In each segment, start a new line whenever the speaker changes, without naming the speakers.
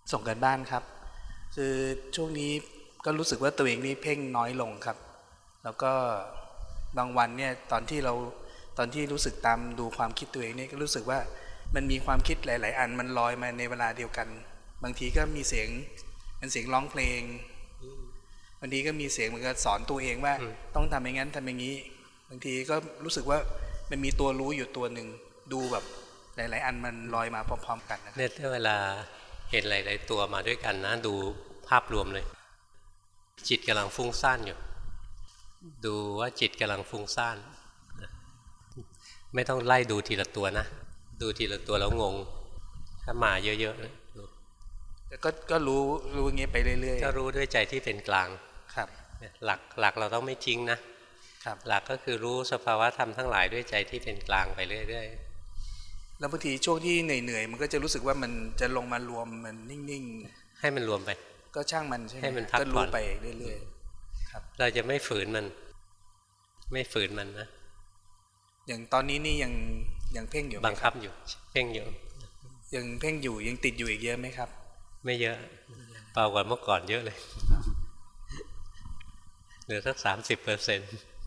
ส่งกันบ้านครับคือช่วงนี้ก็รู้สึกว่าตัวเองนี่เพ่งน้อยลงครับแล้วก็บางวันเนี่ยตอนที่รู้สึกตามดูความคิดตัวเองนี่ก็รู้สึกว่ามันมีความคิดหลายๆอันมันลอยมาในเวลาเดียวกันบางทีก็มีเสียงเป็นเสียงร้องเพลงบางทีก็มีเสียงเหมือนกับสอนตัวเองว่าต้องทำอย่างนั้นทำอย่างนี้บางทีก็รู้สึกว่ามันมีตัวรู้อยู่ตัวหนึ่งดูแบบหลายๆอันมันลอยมาพร้อมๆกันนะ
เนี่ยถ้าเวลาเห็นหลายๆตัวมาด้วยกันนะดูภาพรวมเลยจิตกำลังฟุ้งซ่านอยู่ดูว่าจิตกำลังฟุ้งซ่านไม่ต้องไล่ดูทีละตัวนะดูทีละตัวแล้วงงถ้ามาเยอะๆ
แต่ก็รู้อย่างเงี้ยไปเรื่อยๆ
ก็รู้ด้วยใจที่เป็นกลาง
ครับ
หลักเราต้องไม่ทิ้งนะครับหลักก็คือรู้สภาวะธรรมทั้งหลายด้วยใจที่เป็นกลางไปเรื่อยๆ
แล้วบางทีช่วงที่เหนื่อยมันก็จะรู้สึกว่ามันจะลงมารวมมันนิ่ง
ๆให้มันรวมไป
ก็ช่างมันใช่ไหม
ให้มันพักผ่อน
ก็รู้ไปเรื่อยๆครับ
เราจะไม่ฝืนมันนะ
อย่างตอนนี้นี่ยังเพ่งอยู่
บังคับอยู่เพ่งอยู่
ยังเพ่งอยู่ยังติดอยู่อีกเยอะไหมครับ
ไม่เยอะเบากว่าเมื่อก่อนเยอะเลยเหลือสัก30%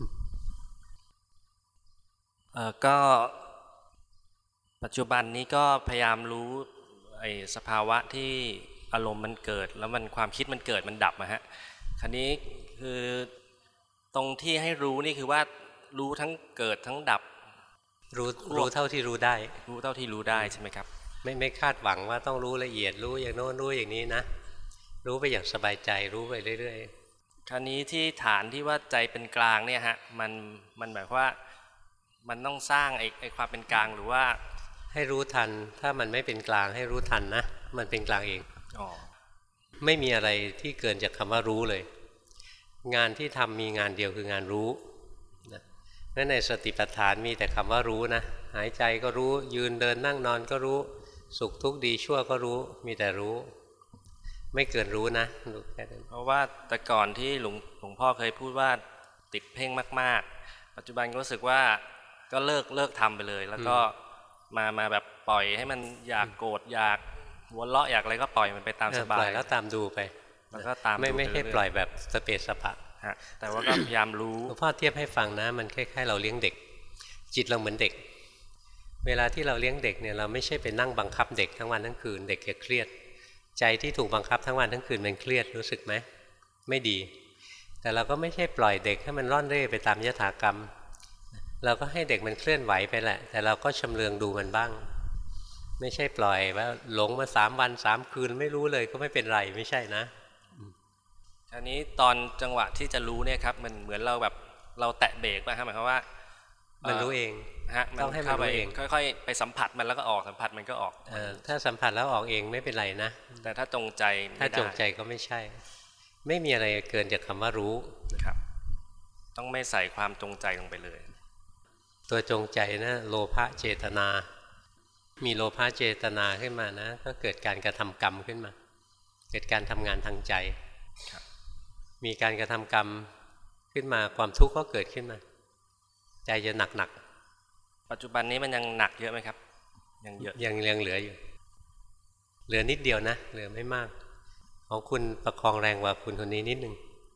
ก็ปัจจุบันนี้ก็พยายามรู้ไอ้สภาวะที่อารมณ์มันเกิดแล้วมันความคิดมันเกิดมันดับนะฮะคราวนี้คือตรงที่ให้รู้นี่คือว่ารู้ทั้งเกิดทั้งดับ
รู้เท่าที่รู้ได้
รู้เท่าที่รู้ได้ใช่ไหมครับ
ไม่คาดหวังว่าต้องรู้ละเอียดรู้อย่างโน้นรู้อย่างนี้นะรู้ไปอย่างสบายใจรู้ไปเรื่อย
ๆคราวนี้ที่ฐานที่ว่าใจเป็นกลางเนี่ยฮะมันหมายว่ามันต้องสร้างไอ้ความเป็นกลางหรือว่า
ให้รู้ทันถ้ามันไม่เป็นกลางให้รู้ทันนะมันเป็นกลางเองไม่มีอะไรที่เกินจากคำว่ารู้เลยงานที่ทำมีงานเดียวคืองานรู้นั่นในสติปัฏฐานมีแต่คำว่ารู้นะหายใจก็รู้ยืนเดินนั่งนอนก็รู้สุขทุกข์ดีชั่วก็รู้มีแต่รู้ไม่เกินรู้นะรู้แค่นั้น
เพราะว่าแต่ก่อนที่หลวงพ่อเคยพูดว่าติดเพ่งมากๆปัจจุบันก็รู้สึกว่าก็เลิกทำไปเลยแล้วก็มาแบบปล่อยให้มันอยากโกรธอยากหัวเราะอยากอะไรก็ปล่อยมันไปตามสบาย
ปล่อยแล้วตามดูไป
แล้วก็ตาม
ไม่ใช่ปล่อยแบบสเปสสปะ
แต่ว่าก็พยายามรู้
หลวงพ่อเทียบให้ฟังนะมันคล้ายๆเราเลี้ยงเด็กจิตเราเหมือนเด็กเวลาที่เราเลี้ยงเด็กเนี่ยเราไม่ใช่ไปนั่งบังคับเด็กทั้งวันทั้งคืนเด็กจะเครียดใจที่ถูกบังคับทั้งวันทั้งคืนมันเครียดรู้สึกไหมไม่ดีแต่เราก็ไม่ใช่ปล่อยเด็กให้มันร่อนเร่ไปตามยถากรรมเราก็ให้เด็กมันเคลื่อนไหวไปแหละแต่เราก็ชำเลืองดูมันบ้างไม่ใช่ปล่อยว่าหลงมา3 วัน3 คืนไม่รู้เลยก็ไม่เป็นไรไม่ใช่นะ
อันนี้ตอนจังหวะที่จะรู้เนี่ยครับมันเหมือนเราแบบเราแตะเบรกป่ะครับหมายความว่า
มันรู้เอง
ฮะ
ต้องให้มันรู้เอง
ค่อยๆไปสัมผัสมันแล้วก็ออกสัมผัสมันก็ออก
ถ้าสัมผัสแล้วออกเองไม่เป็นไรนะ
แต่ถ้าจงใจ
ถ้าจงใจก็ไม่ใช่ไม่มีอะไรเกินจากคำว่ารู้
ครับต้องไม่ใส่ความจงใจลงไปเลย
ตัวจงใจนะโลภะเจตนามีโลภะเจตนาขึ้นมานะก็เกิดการกระทำกรรมขึ้นมาเกิดการทำงานทางใจมีการกระทำกรรมขึ้นมาความทุกข์ก็เกิดขึ้นมาใจจะหนัก
ปัจจุบันนี้มันยังหนักเยอะไหมครับยังเยอะ
ยังเหลืออยู่เหลือนิดเดียวนะเหลือไม่มากของคุณประคองแรงกว่าคุณคนนี้นิดนึง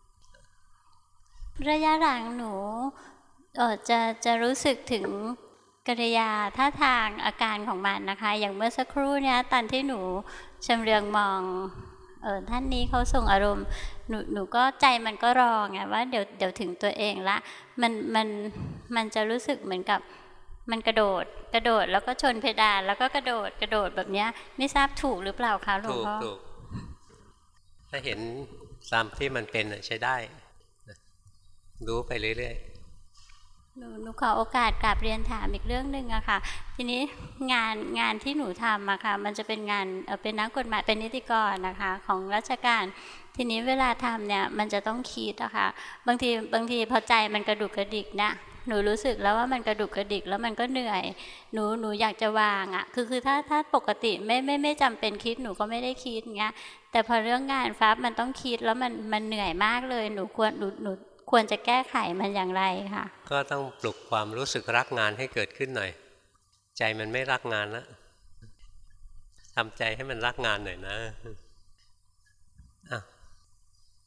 ระยะหลังหนูจะรู้สึกถึงกิริยาท่าทางอาการของมันนะคะอย่างเมื่อสักครู่เนี่ยตอนที่หนูชำเลืองมองท่านนี้เขาส่งอารมณ์หนูก็ใจมันก็รอไงว่าเดี๋ยวถึงตัวเองละมันจะรู้สึกเหมือนกับมันกระโดดแล้วก็ชนเพดานแล้วก็กระโดดแบบนี้ไม่ทราบถูกหรือเปล่าคะหลวงพ่อ
ถูกถ้าเห็นตามที่มันเป็นใช้ได้รู้ไปเรื่อย
ๆหนูขอโอกาสกราบเรียนถามอีกเรื่องนึงอะค่ะทีนี้งานที่หนูทำอะค่ะมันจะเป็นงานเป็นนักกฎหมายเป็นนิติกรนะคะของราชการทีนี้เวลาทำเนี่ยมันจะต้องคิดอะค่ะบางทีพอใจมันกระดุกกระดิกนะหนูรู้สึกแล้วว่ามันกระดุกกระดิกแล้วมันก็เหนื่อยหนูอยากจะวางอะคือถ้าปกติไม่จำเป็นคิดหนูก็ไม่ได้คิดเงี้ยแต่พอเรื่องงานฟ้ามันต้องคิดแล้วมันเหนื่อยมากเลยหนูควรจะแก้ไขมันอย่างไรคะ
ก็ต้องปลุกความรู้สึกรักงานให้เกิดขึ้นหน่อยใจมันไม่รักงานแล้วทำใจให้มันรักงานหน่อยนะ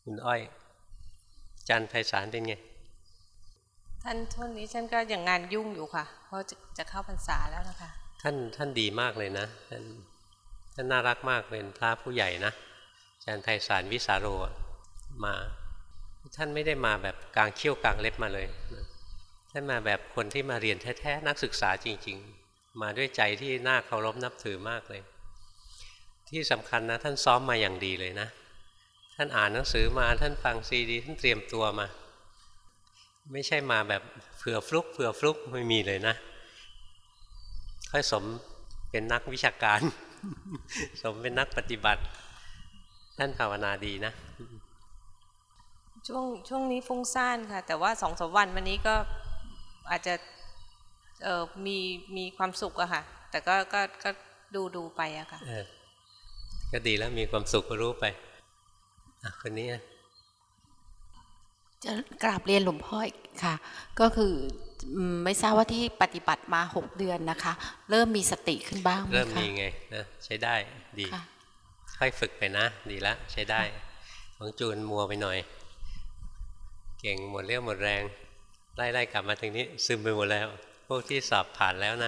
คุณอ้อยอาจารย์ไพศาลเป็นไง
ท่านช่วงนี้ฉันก็ยังงานยุ่งอยู่ค่ะเพราะจะเข้าพรรษาแล้วนะคะ
ท่านดีมากเลยนะท่านน่ารักมากเป็นพระผู้ใหญ่นะอาจารย์ไพศาลวิสาโรมาท่านไม่ได้มาแบบกลางเขี้ยวกลางเล็บมาเลยท่านมาแบบคนที่มาเรียนแท้ๆนักศึกษาจริงๆมาด้วยใจที่น่าเคารพนับถือมากเลยที่สำคัญนะท่านซ้อมมาอย่างดีเลยนะท่านอ่านหนังสือมาท่านฟังซีดีท่านเตรียมตัวมาไม่ใช่มาแบบเผื่อฟลุกไม่มีเลยนะค่อยสมเป็นนักวิชาการ สมเป็นนักปฏิบัติท่านภาวนาดีนะ
ช่วงนี้ฟุ้งซ่านค่ะแต่ว่า2-3 วันวันนี้ก็อาจจะมีความสุขอะค่ะแต่ก็ดูไปอะค่ะ
ก็ดีแล้วมีความสุขก็รู้ไปคนนี้
จะกราบเรียนหลวงพ่อค่ะก็คือไม่ทราบว่าที่ปฏิบัติมา6 เดือนนะคะเริ่มมีสติขึ้นบ้างไหมคะ
เริ่มมีไงนะใช้ได้ดีค่อยฝึกไปนะดีแล้วใช้ได้ของจูนมัวไปหน่อยเก่งหมดเรี่ยวหมดแรงไล่กลับมาถึงนี้ซึมไปหมดแล้วพวกที่สอบผ่านแล้วนะ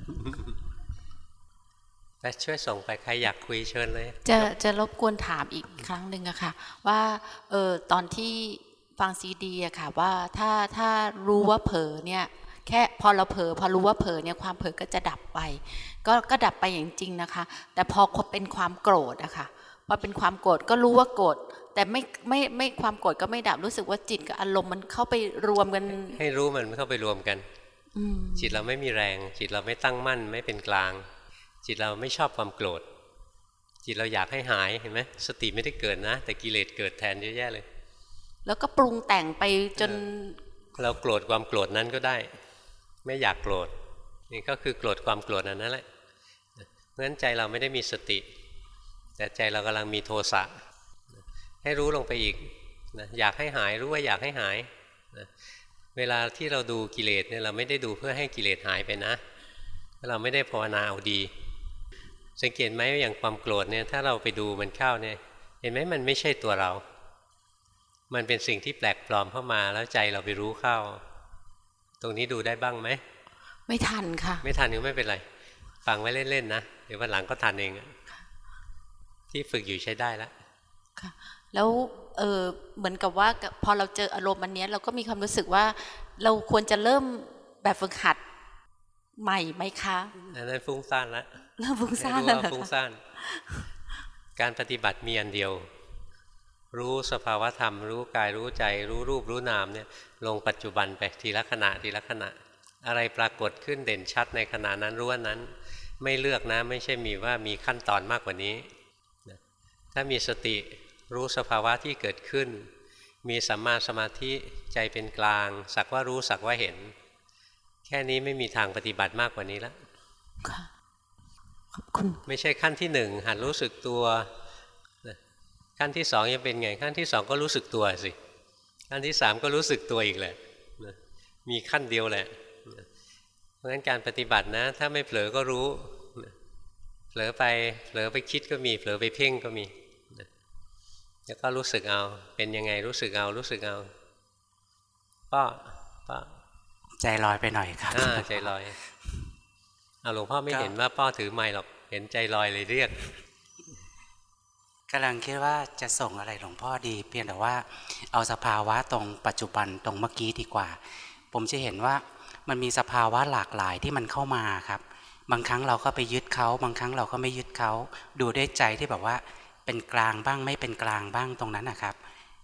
ไปช่วยส่งไปใครอยากคุยเชิญเลย
จะรบกวนถามอีกครั้งหนึ่งอะค่ะว่าตอนที่ฟังซีดีอะค่ะว่าถ้ารู้ว่าเผลอเนี่ยแค่พอเราเผลอพอรู้ว่าเผลอเนี่ยความเผลอก็จะดับไปก็ดับไปอย่างจริงนะคะแต่พอเป็นความโกรธอะค่ะพอเป็นความโกรธก็รู้ว่าโกรธแต่ไม่ความโกรธก็ไม่ดับรู้สึกว่าจิตกับอารมณ์มันเข้าไปรวมกัน
ให้รู้มันเข้าไปรวมกันจิตเราไม่มีแรงจิตเราไม่ตั้งมั่นไม่เป็นกลางจิตเราไม่ชอบความโกรธจิตเราอยากให้หายเห็นไหมสติไม่ได้เกิดนะแต่กิเลสเกิดแทนเยอะแยะเลย
แล้วก็ปรุงแต่งไปจน
เราโกรธความโกรธนั้นก็ได้ไม่อยากโกรธนี่ก็คือโกรธความโกรธนั่นแหละเพราะฉะนั้นใจเราไม่ได้มีสติแต่ใจเรากำลังมีโทสะให้รู้ลงไปอีกนะอยากให้หายรู้ว่าอยากให้หายนะเวลาที่เราดูกิเลสเนี่ยเราไม่ได้ดูเพื่อให้กิเลสหายไปนะเราไม่ได้ภาวนาเอาดีสังเกตไหมอย่างความโกรธเนี่ยถ้าเราไปดูมันเข้าเนี่ยเห็นไหมมันไม่ใช่ตัวเรามันเป็นสิ่งที่แปลกปลอมเข้ามาแล้วใจเราไปรู้เข้าตรงนี้ดูได้บ้างไหม
ไม่ทันค่ะ
ไม่ทันก็ไม่เป็นไรฟังไว้เล่นๆนะเดี๋ยววันหลังก็ทันเองที่ฝึกอยู่ใช้ได้แล้ว
ค่ะแล้วเหมือนกับว่าพอเราเจออารมณ์อันนี้เราก็มีความรู้สึกว่าเราควรจะเริ่มแบบฝึกหัดใหม่ไหมคะ
อันนั้นฟุ้งซ่านแล้ว
เริ่มฟุ้งซ่านแล้ว
ฟุ้งซ่านการปฏิบัติมีอันเดียวรู้สภาวธรรมรู้กายรู้ใจรู้รูปรู้นามเนี่ยลงปัจจุบันไปทีละขณะทีละขณะอะไรปรากฏขึ้นเด่นชัดในขณะนั้นรู้ว่านั้นไม่เลือกนะไม่ใช่มีว่ามีขั้นตอนมากกว่านี้ถ้ามีสติรู้สภาวะที่เกิดขึ้นมีสัมมาสมาธิใจเป็นกลางสักว่ารู้สักว่าเห็นแค่นี้ไม่มีทางปฏิบัติมากกว่านี้แล้ว
ขอบคุณ
ไม่ใช่ขั้นที่1หัดรู้สึกตัวขั้นที่2ยังเป็นไงขั้นที่2ก็รู้สึกตัวสิขั้นที่3ก็รู้สึกตัวอีกแหละมีขั้นเดียวแหละเพราะฉะนั้นการปฏิบัตินะถ้าไม่เผลอก็รู้เผลอไปคิดก็มีเผลอไปเพ่งก็มีแล้วก็รู้สึกเอาเป็นยังไงรู้สึกเอาป้า
ใจลอยไปหน่อยครับ
ใจลอยหลวงพ่อไม่เห็นว่าป้าถือไมค์หรอกเห็นใจลอยเลยเรียก
กำลังคิดว่าจะส่งอะไรหลวงพ่อดีเพียงแต่ว่าเอาสภาวะตรงปัจจุบันตรงเมื่อกี้ดีกว่าผมจะเห็นว่ามันมีสภาวะหลากหลายที่มันเข้ามาครับบางครั้งเราก็ไปยึดเขาบางครั้งเราก็ไม่ยึดเขาดูด้วยใจที่แบบว่าเป็นกลางบ้างไม่เป็นกลางบ้างตรงนั้นนะครับ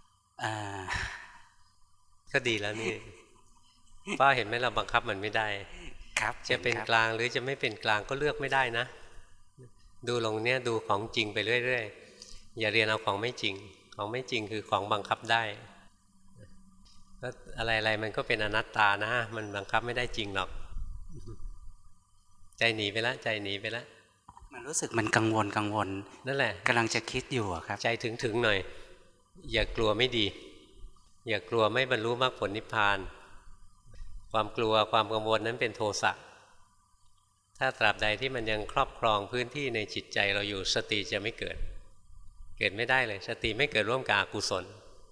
ก็ดีแล้วนี่ป้าเห็นไหมเราบังคับมันไม่ได้
ครับ
จะเป็นกลางหรือจะไม่เป็นกลางก็เลือกไม่ได้นะดูลงเนี้ยดูของจริงไปเรื่อยๆอย่าเรียนเอาของไม่จริงของไม่จริงคือของบังคับได้ก็อะไรมันก็เป็นอนัตตานะมันบังคับไม่ได้จริงหรอกใจหนีไปแล้ว
มันรู้สึกมันกังวล
นั่นแหละ
กำลังจะคิดอยู่ครับ
ใจถึงหน่อยอย่ากลัวไม่ดีอย่ากลัวไม่บรรลุมรรคผลนิพพานความกลัวความกังวลนั้นเป็นโทสะถ้าตราบใดที่มันยังครอบครองพื้นที่ในจิตใจเราอยู่สติจะไม่เกิดไม่ได้เลยสติไม่เกิดร่วมกับอกุศล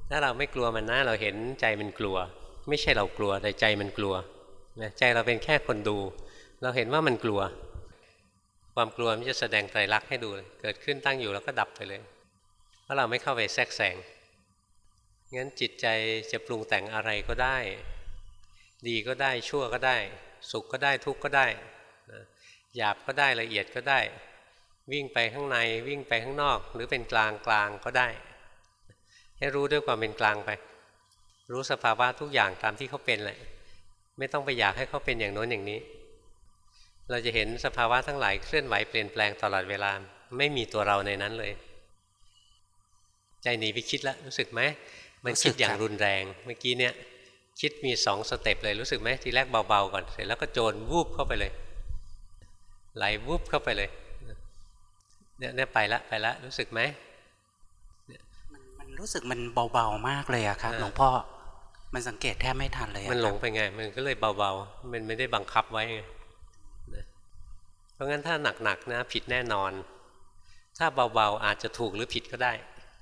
ถ้าเราไม่กลัวมันนะเราเห็นใจมันกลัวไม่ใช่เรากลัวแต่ใจมันกลัวใจเราเป็นแค่คนดูเราเห็นว่ามันกลัวความกลัวมันจะแสดงไตรลักษณ์ให้ดูเกิดขึ้นตั้งอยู่แล้วก็ดับไปเลยเพราะเราไม่เข้าไปแทรกแซงงั้นจิตใจจะปรุงแต่งอะไรก็ได้ดีก็ได้ชั่วก็ได้สุขก็ได้ทุกข์ก็ได้หยาบก็ได้ละเอียดก็ได้วิ่งไปข้างในวิ่งไปข้างนอกหรือเป็นกลางกลางก็ได้ให้รู้ด้วยความเป็นกลางไปรู้สภาวะทุกอย่างตามที่เขาเป็นแหละไม่ต้องไปอยากให้เขาเป็นอย่างโน้นอย่างนี้เราจะเห็นสภาวะทั้งหลายเคลื่อนไหวเปลี่ยนแปลงตลอดเวลาไม่มีตัวเราในนั้นเลยใจหนีไปคิดแล้วรู้สึกไหมมันคิดอย่างรุนแรงเมื่อกี้เนี่ยคิดมี2 สเต็ปเลยรู้สึกไหมทีแรกเบาๆก่อนเสร็จแล้วก็โจรวูบเข้าไปเลยไหลวูบเข้าไปเลยเนี่ยไปละรู้สึกไหม
มันรู้สึกมันเบาๆมากเลยอะครับหลวงพ่อมันสังเกตแทบไม่ทันเลย
มันหลงไปไงมันก็เลยเบาๆมันไม่ได้บังคับไว้ไงเพราะงั้นถ้าหนักๆนะผิดแน่นอนถ้าเบาๆอาจจะถูกหรือผิดก็ได้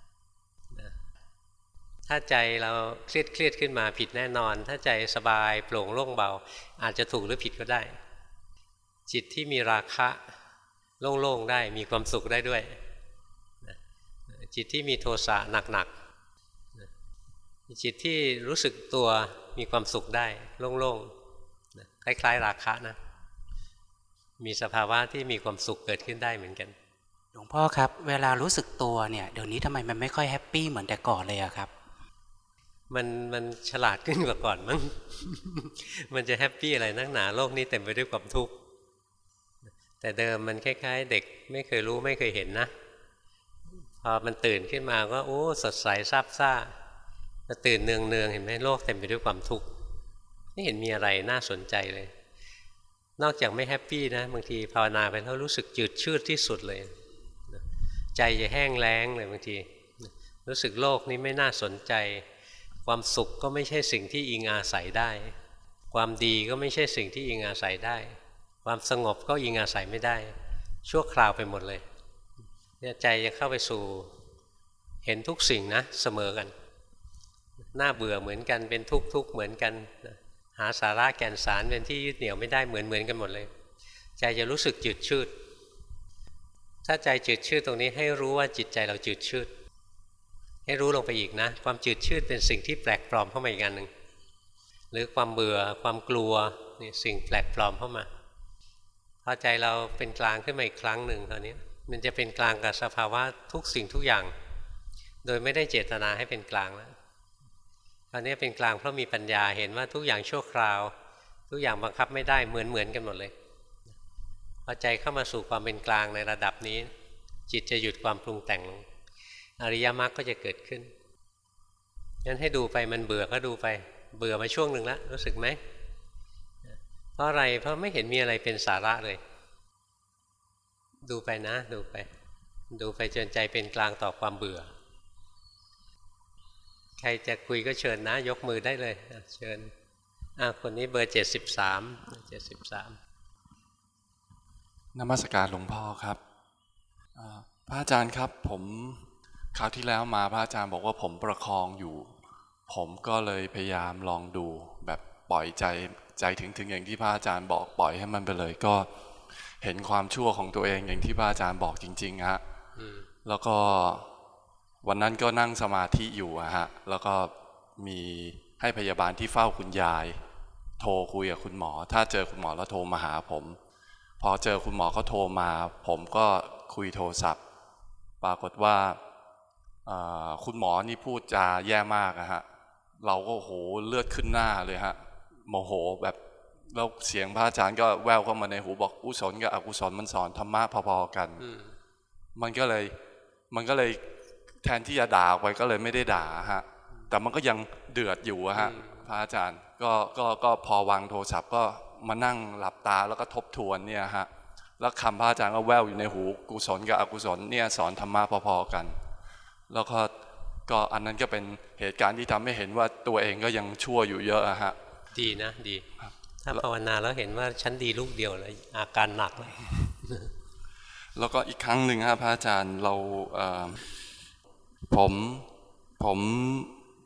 ถ้าใจเราเครียดขึ้นมาผิดแน่นอนถ้าใจสบายโปร่งโล่งเบาอาจจะถูกหรือผิดก็ได้จิตที่มีราคะโล่งๆได้มีความสุขได้ด้วยจิตที่มีโทสะหนักๆจิตที่รู้สึกตัวมีความสุขได้โล่งๆคล้ายๆราคะนะมีสภาวะที่มีความสุขเกิดขึ้นได้เหมือนกัน
หลวงพ่อครับเวลารู้สึกตัวเนี่ยเดี๋ยวนี้ทำไมมันไม่ค่อยแฮปปี้เหมือนแต่ก่อนเลยอะครับ
มันฉลาดขึ้นกว่าก่อนมั้ง มันจะแฮปปี้อะไรนักหนาโลกนี้เต็มไปด้วยความทุกข์แต่เดิมมันคล้ายๆเด็กไม่เคยรู้ไม่เคยเห็นนะพอมันตื่นขึ้นมาก็โอ้สดใสซาบซ่าแต่ตื่นเนืองๆเห็นไหมโลกเต็มไปด้วยความทุกข์ไม่เห็นมีอะไรน่าสนใจเลยนอกจากไม่แฮปปี้นะบางทีภาวนาไปแล้วรู้สึกจืดชืดที่สุดเลยใจจะแห้งแล้งเลยบางทีรู้สึกโลกนี้ไม่น่าสนใจความสุขก็ไม่ใช่สิ่งที่อิงอาศัยได้ความดีก็ไม่ใช่สิ่งที่อิงอาศัยได้ความสงบก็อิงอาศัยไม่ได้ชั่วคราวไปหมดเลยเนี่ยใจจะเข้าไปสู่เห็นทุกสิ่งนะเสมอกันน่าเบื่อเหมือนกันเป็นทุกข์เหมือนกันหาสาระแก่นสารเป็นที่ยึดเหนี่ยวไม่ได้เหมือนกันหมดเลยใจจะรู้สึกจืดชืดถ้าใจจืดชืดตรงนี้ให้รู้ว่าจิตใจเราจืดชืดให้รู้ลงไปอีกนะความจืดชืดเป็นสิ่งที่แปลกปลอมเข้ามาอีกอันหนึ่งหรือความเบื่อความกลัวนี่สิ่งแปลกปลอมเข้ามาพอใจเราเป็นกลางขึ้นมาอีกครั้งหนึ่งตอนนี้มันจะเป็นกลางกับสภาวะทุกสิ่งทุกอย่างโดยไม่ได้เจตนาให้เป็นกลางแล้วตอนนี้เป็นกลางเพราะมีปัญญาเห็นว่าทุกอย่างชั่วคราวทุกอย่างบังคับไม่ได้เหมือนกันหมดเลยพอใจเข้ามาสู่ความเป็นกลางในระดับนี้จิตจะหยุดความปรุงแต่งลงอริยมรรคก็จะเกิดขึ้นงั้นให้ดูไปมันเบื่อก็ดูไปเบื่อมาช่วงหนึ่งแล้วรู้สึกไหมเพราะอะไรเพราะไม่เห็นมีอะไรเป็นสาระเลยดูไปนะดูไปจนใจเป็นกลางต่อความเบื่อใครจะคุยก็เชิญนะยกมือได้เลยเชิญคนนี้เบอร์73
นมัสการหลวงพ่อครับพระอาจารย์ครับผมคราวที่แล้วมาพระอาจารย์บอกว่าผมประคองอยู่ผมก็เลยพยายามลองดูแบบปล่อยใจถึงอย่างที่พระอาจารย์บอกปล่อยให้มันไปเลยก็เห็นความชั่วของตัวเองอย่างที่พระอาจารย์บอกจริงๆฮะแล้วก็วันนั้นก็นั่งสมาธิอยู่ฮะแล้วก็มีให้พยาบาลที่เฝ้าคุณยายโทรคุยกับคุณหมอถ้าเจอคุณหมอแล้วโทรมาหาผมพอเจอคุณหมอเขาโทรมาผมก็คุยโทรศัพท์ปรากฏว่าคุณหมอนี่พูดจาแย่มากฮะเราก็โหเลือดขึ้นหน้าเลยฮะโมโหแบบแล้วเสียงพระอาจารย์ก็แววเข้ามาในหูบอกกุศลกับอกุศลมันสอนธรรมะพอๆกันมันก็เลยแทนที่จะด่าออกไปก็เลยไม่ได้ด่าฮะแต่มันก็ยังเดือดอยู่ฮะพระอาจารย์ก็พอวางโทรศัพท์ก็มานั่งหลับตาแล้วก็ทบทวนเนี่ยฮะแล้วคำพระอาจารย์ก็แววอยู่ในหูกุศลกับอกุศลเนี่ยสอนธรรมะพอๆกันแล้วก็อันนั้นก็เป็นเหตุการณ์ที่ทำให้เห็นว่าตัวเองก็ยังชั่วอยู่เยอะฮะ
ดีนะดีถ้าภาวนาแล้วเห็นว่าฉันดีลูกเดียวเลยอาการหนักเลย
แล้วก็อีกครั้งหนึ่งฮะพระอาจารย์เราผม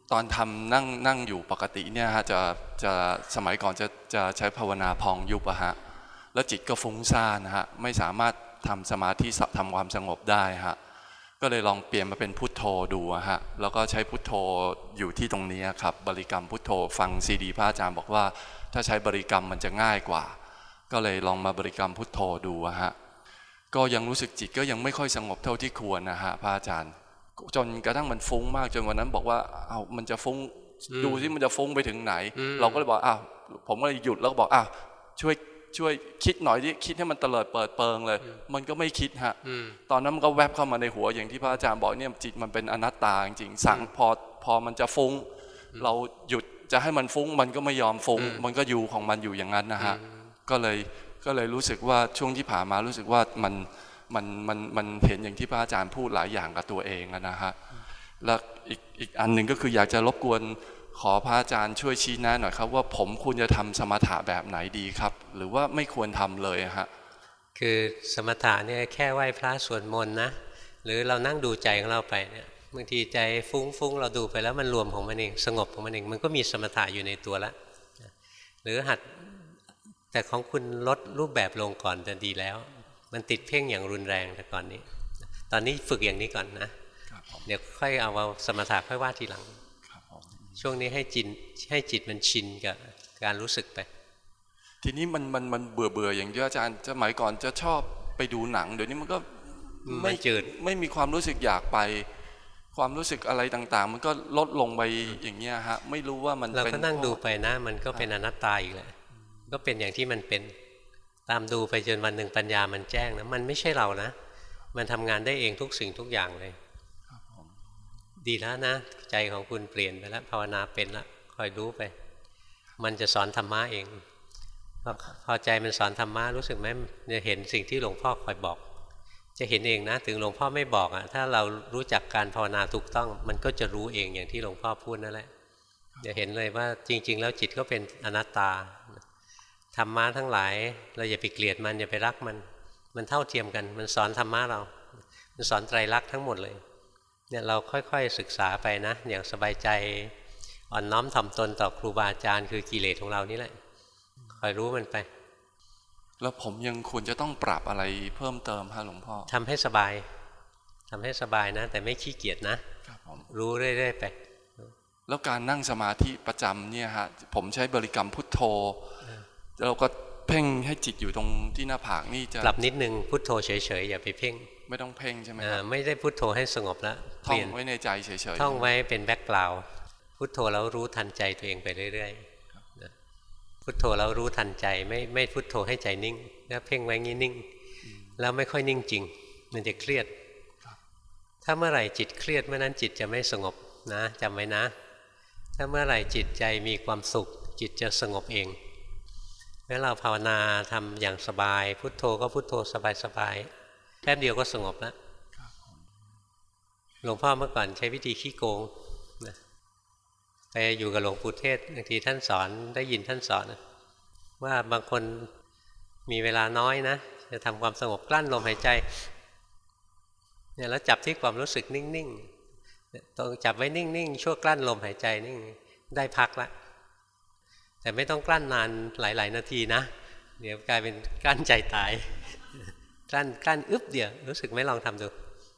ตอนทำนั่งอยู่ปกติเนี่ยฮะจะสมัยก่อนจะใช้ภาวนาพองยุบอะฮะแล้วจิตก็ฟุ้งซ่านฮะไม่สามารถทำสมาธิทำความสงบได้ฮะก็เลยลองเปลี่ยนมาเป็นพุทโธดูฮะแล้วก็ใช้พุทโธอยู่ที่ตรงนี้ครับบริกรรมพุทโธฟังซีดีพระอาจารย์บอกว่าถ้าใช้บริกรรมมันจะง่ายกว่าก็เลยลองมาบริกรรมพุทโธดูฮะก็ยังรู้สึกจิตก็ยังไม่ค่อยสงบเท่าที่ควรนะฮะพระอาจารย์จนกระทั่งมันฟุ้งมากจนวันนั้นบอกว่าอ้าวมันจะฟุ้งดูสิมันจะฟุ้งไปถึงไหนเราก็เลยบอกอ้าวผมก็เลยหยุดแล้วก็บอกอ้าวช่วยคิดหน่อยดิคิดให้มันเตลิดเปิดเปิงเลยมันก็ไม่คิดฮะตอนนั้นมันก็แวบเข้ามาในหัวอย่างที่พระอาจารย์บอกเนี่ยจิตมันเป็นอนัตตาจริงๆสั่งพอมันจะฟุ้งเราหยุดจะให้มันฟุ้งมันก็ไม่ยอมฟุ้งมันก็อยู่ของมันอยู่อย่างนั้นนะฮะก็เลยรู้สึกว่าช่วงที่ผ่านมารู้สึกว่ามันเห็นอย่างที่พระอาจารย์พูดหลายอย่างกับตัวเองนะฮะแล้วอีกอันหนึ่งก็คืออยากจะรบกวนขอพระอาจารย์ช่วยชี้แนะหน่อยครับว่าผมควรจะทำสมถะแบบไหนดีครับหรือว่าไม่ควรทำเลยฮะ
คือสมถะเนี่ยแค่ไหว้พระสวดมนต์นะหรือเรานั่งดูใจของเราไปเนี่ยบางทีใจฟุ้งเราดูไปแล้วมันรวมของมันเองสงบของมันเองมันก็มีสมถะอยู่ในตัวแล้วหรือหัดแต่ของคุณลดรูปแบบลงก่อนจะดีแล้วมันติดเพ่งอย่างรุนแรงแต่ก่อนนี้ตอนนี้ฝึกอย่างนี้ก่อนนะเดี๋ยวค่อยเอาสมถะค่อยว่าทีหลังช่วงนี้ให้จิตมันชินกับการรู้สึกไป
ทีนี้มันเบื่ออย่างที่อาจารย์สมัยก่อนจะชอบไปดูหนังเดี๋ยวนี้มันก็ไม่จืดไม่มีความรู้สึกอยากไปความรู้สึกอะไรต่างๆมันก็ลดลงไปอย่างเงี้ยฮะไม่รู้ว่ามันเราก็นั่งดูไปนะมันก็เป็นอนัตตาอีกแหละก็เป็นอย่างที่มันเป็นตามดูไปจนวันหนึ่งปัญญามันแจ้งนะมันไม่ใช่เรานะมันทำงานได้เองทุกสิ่งทุกอย่างเลยดีแล้วนะใจของคุณเปลี่ยนไปแล้วภาวนาเป็นแล้วคอยรู้ไปมันจะสอนธรรมะเองพอใจมันสอนธรรมะรู้สึกไหมจะเห็นสิ่งที่หลวงพ่อคอยบอกจะเห็นเองนะถึงหลวงพ่อไม่บอกอ่ะถ้าเรารู้จักการภาวนาถูกต้องมันก็จะรู้เองอย่างที่หลวงพ่อพูดนั่นแหละจะเห็นเลยว่าจริงๆแล้วจิตก็เป็นอนัตตาธรรมะทั้งหลายเราอย่าไปเกลียดมันอย่าไปรักมันเท่าเทียมกันมันสอนธรรมะเรามันสอนไตรลักษณ์ทั้งหมดเลยเนี่ยเราค่อยๆศึกษาไปนะอย่างสบายใจอ่อนน้อมถ่อมตนต่อครูบาอาจารย์คือกิเลสของเรานี่แหละคอยรู้มันไปแล้วผมยังควรจะต้องปรับอะไรเพิ่มเติมฮะหลวงพ่อ
ทำให้สบายนะแต่ไม่ขี้เกียจนะรู้เรื่อยๆไป
แล้วการนั่งสมาธิประจำเนี่ยฮะผมใช้บริกรรมพุทโธเราก็เพ่งให้จิตอยู่ตรงที่หน้าผากนี่จะ
ปรับนิดนึงพุทโธเฉยๆอย่าไปเพ่ง
ไม่ต้องเพ่งใช่ไหมครับ
ไม่ได้พุทโธให้สงบแล้ว
ท่องไว้ในใจเฉย
ๆท่องไว้เป็นแบ็คกราวด์พุทโธแล้วรู้ทันใจตัวเองไปเรื่อยๆพุทโธแล้วรู้ทันใจไม่พุทโธให้ใจนิ่งแล้วเพ่งไว้งี้นิ่งแล้วไม่ค่อยนิ่งจริงมันจะเครียดถ้าเมื่อไหร่จิตเครียดเมื่อนั้นจิตจะไม่สงบนะจำไว้นะถ้าเมื่อไหร่จิตใจมีความสุขจิตจะสงบเองเมื่อเราภาวนาทำอย่างสบายพุทโธก็พุทโธสบายๆแป๊บเดียวก็สงบแล้วหลวงพ่อเมื่อก่อนใช้วิธีขี้โกงนะไปอยู่กับหลวงปู่เทศบางทีท่านสอนได้ยินท่านสอนว่าบางคนมีเวลาน้อยนะจะทำความสงบกลั้นลมหายใจเนี่ยแล้วจับที่ความรู้สึกนิ่งๆต้องจับไว้นิ่งๆชั่วกลั้นลมหายใจนิ่งได้พักละแต่ไม่ต้องกลั้นนานหลายๆนาทีนะเดี๋ยวกลายเป็นกลั้นใจตายกลั้นอึ๊บเดียวรู้สึกไหมลองทำดู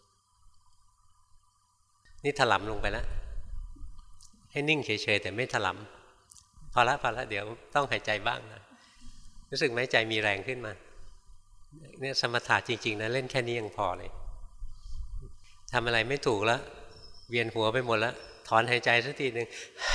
นี่ถลำลงไปแล้วให้นิ่งเฉยๆแต่ไม่ถลำพอละเดี๋ยวต้องหายใจบ้างนะรู้สึกไหมใจมีแรงขึ้นมาเนี่ยสมถะจริงๆนะเล่นแค่นี้ยังพอเลยทำอะไรไม่ถูกแล้วเวียนหัวไปหมดแล้วถอนหายใจสักทีนึง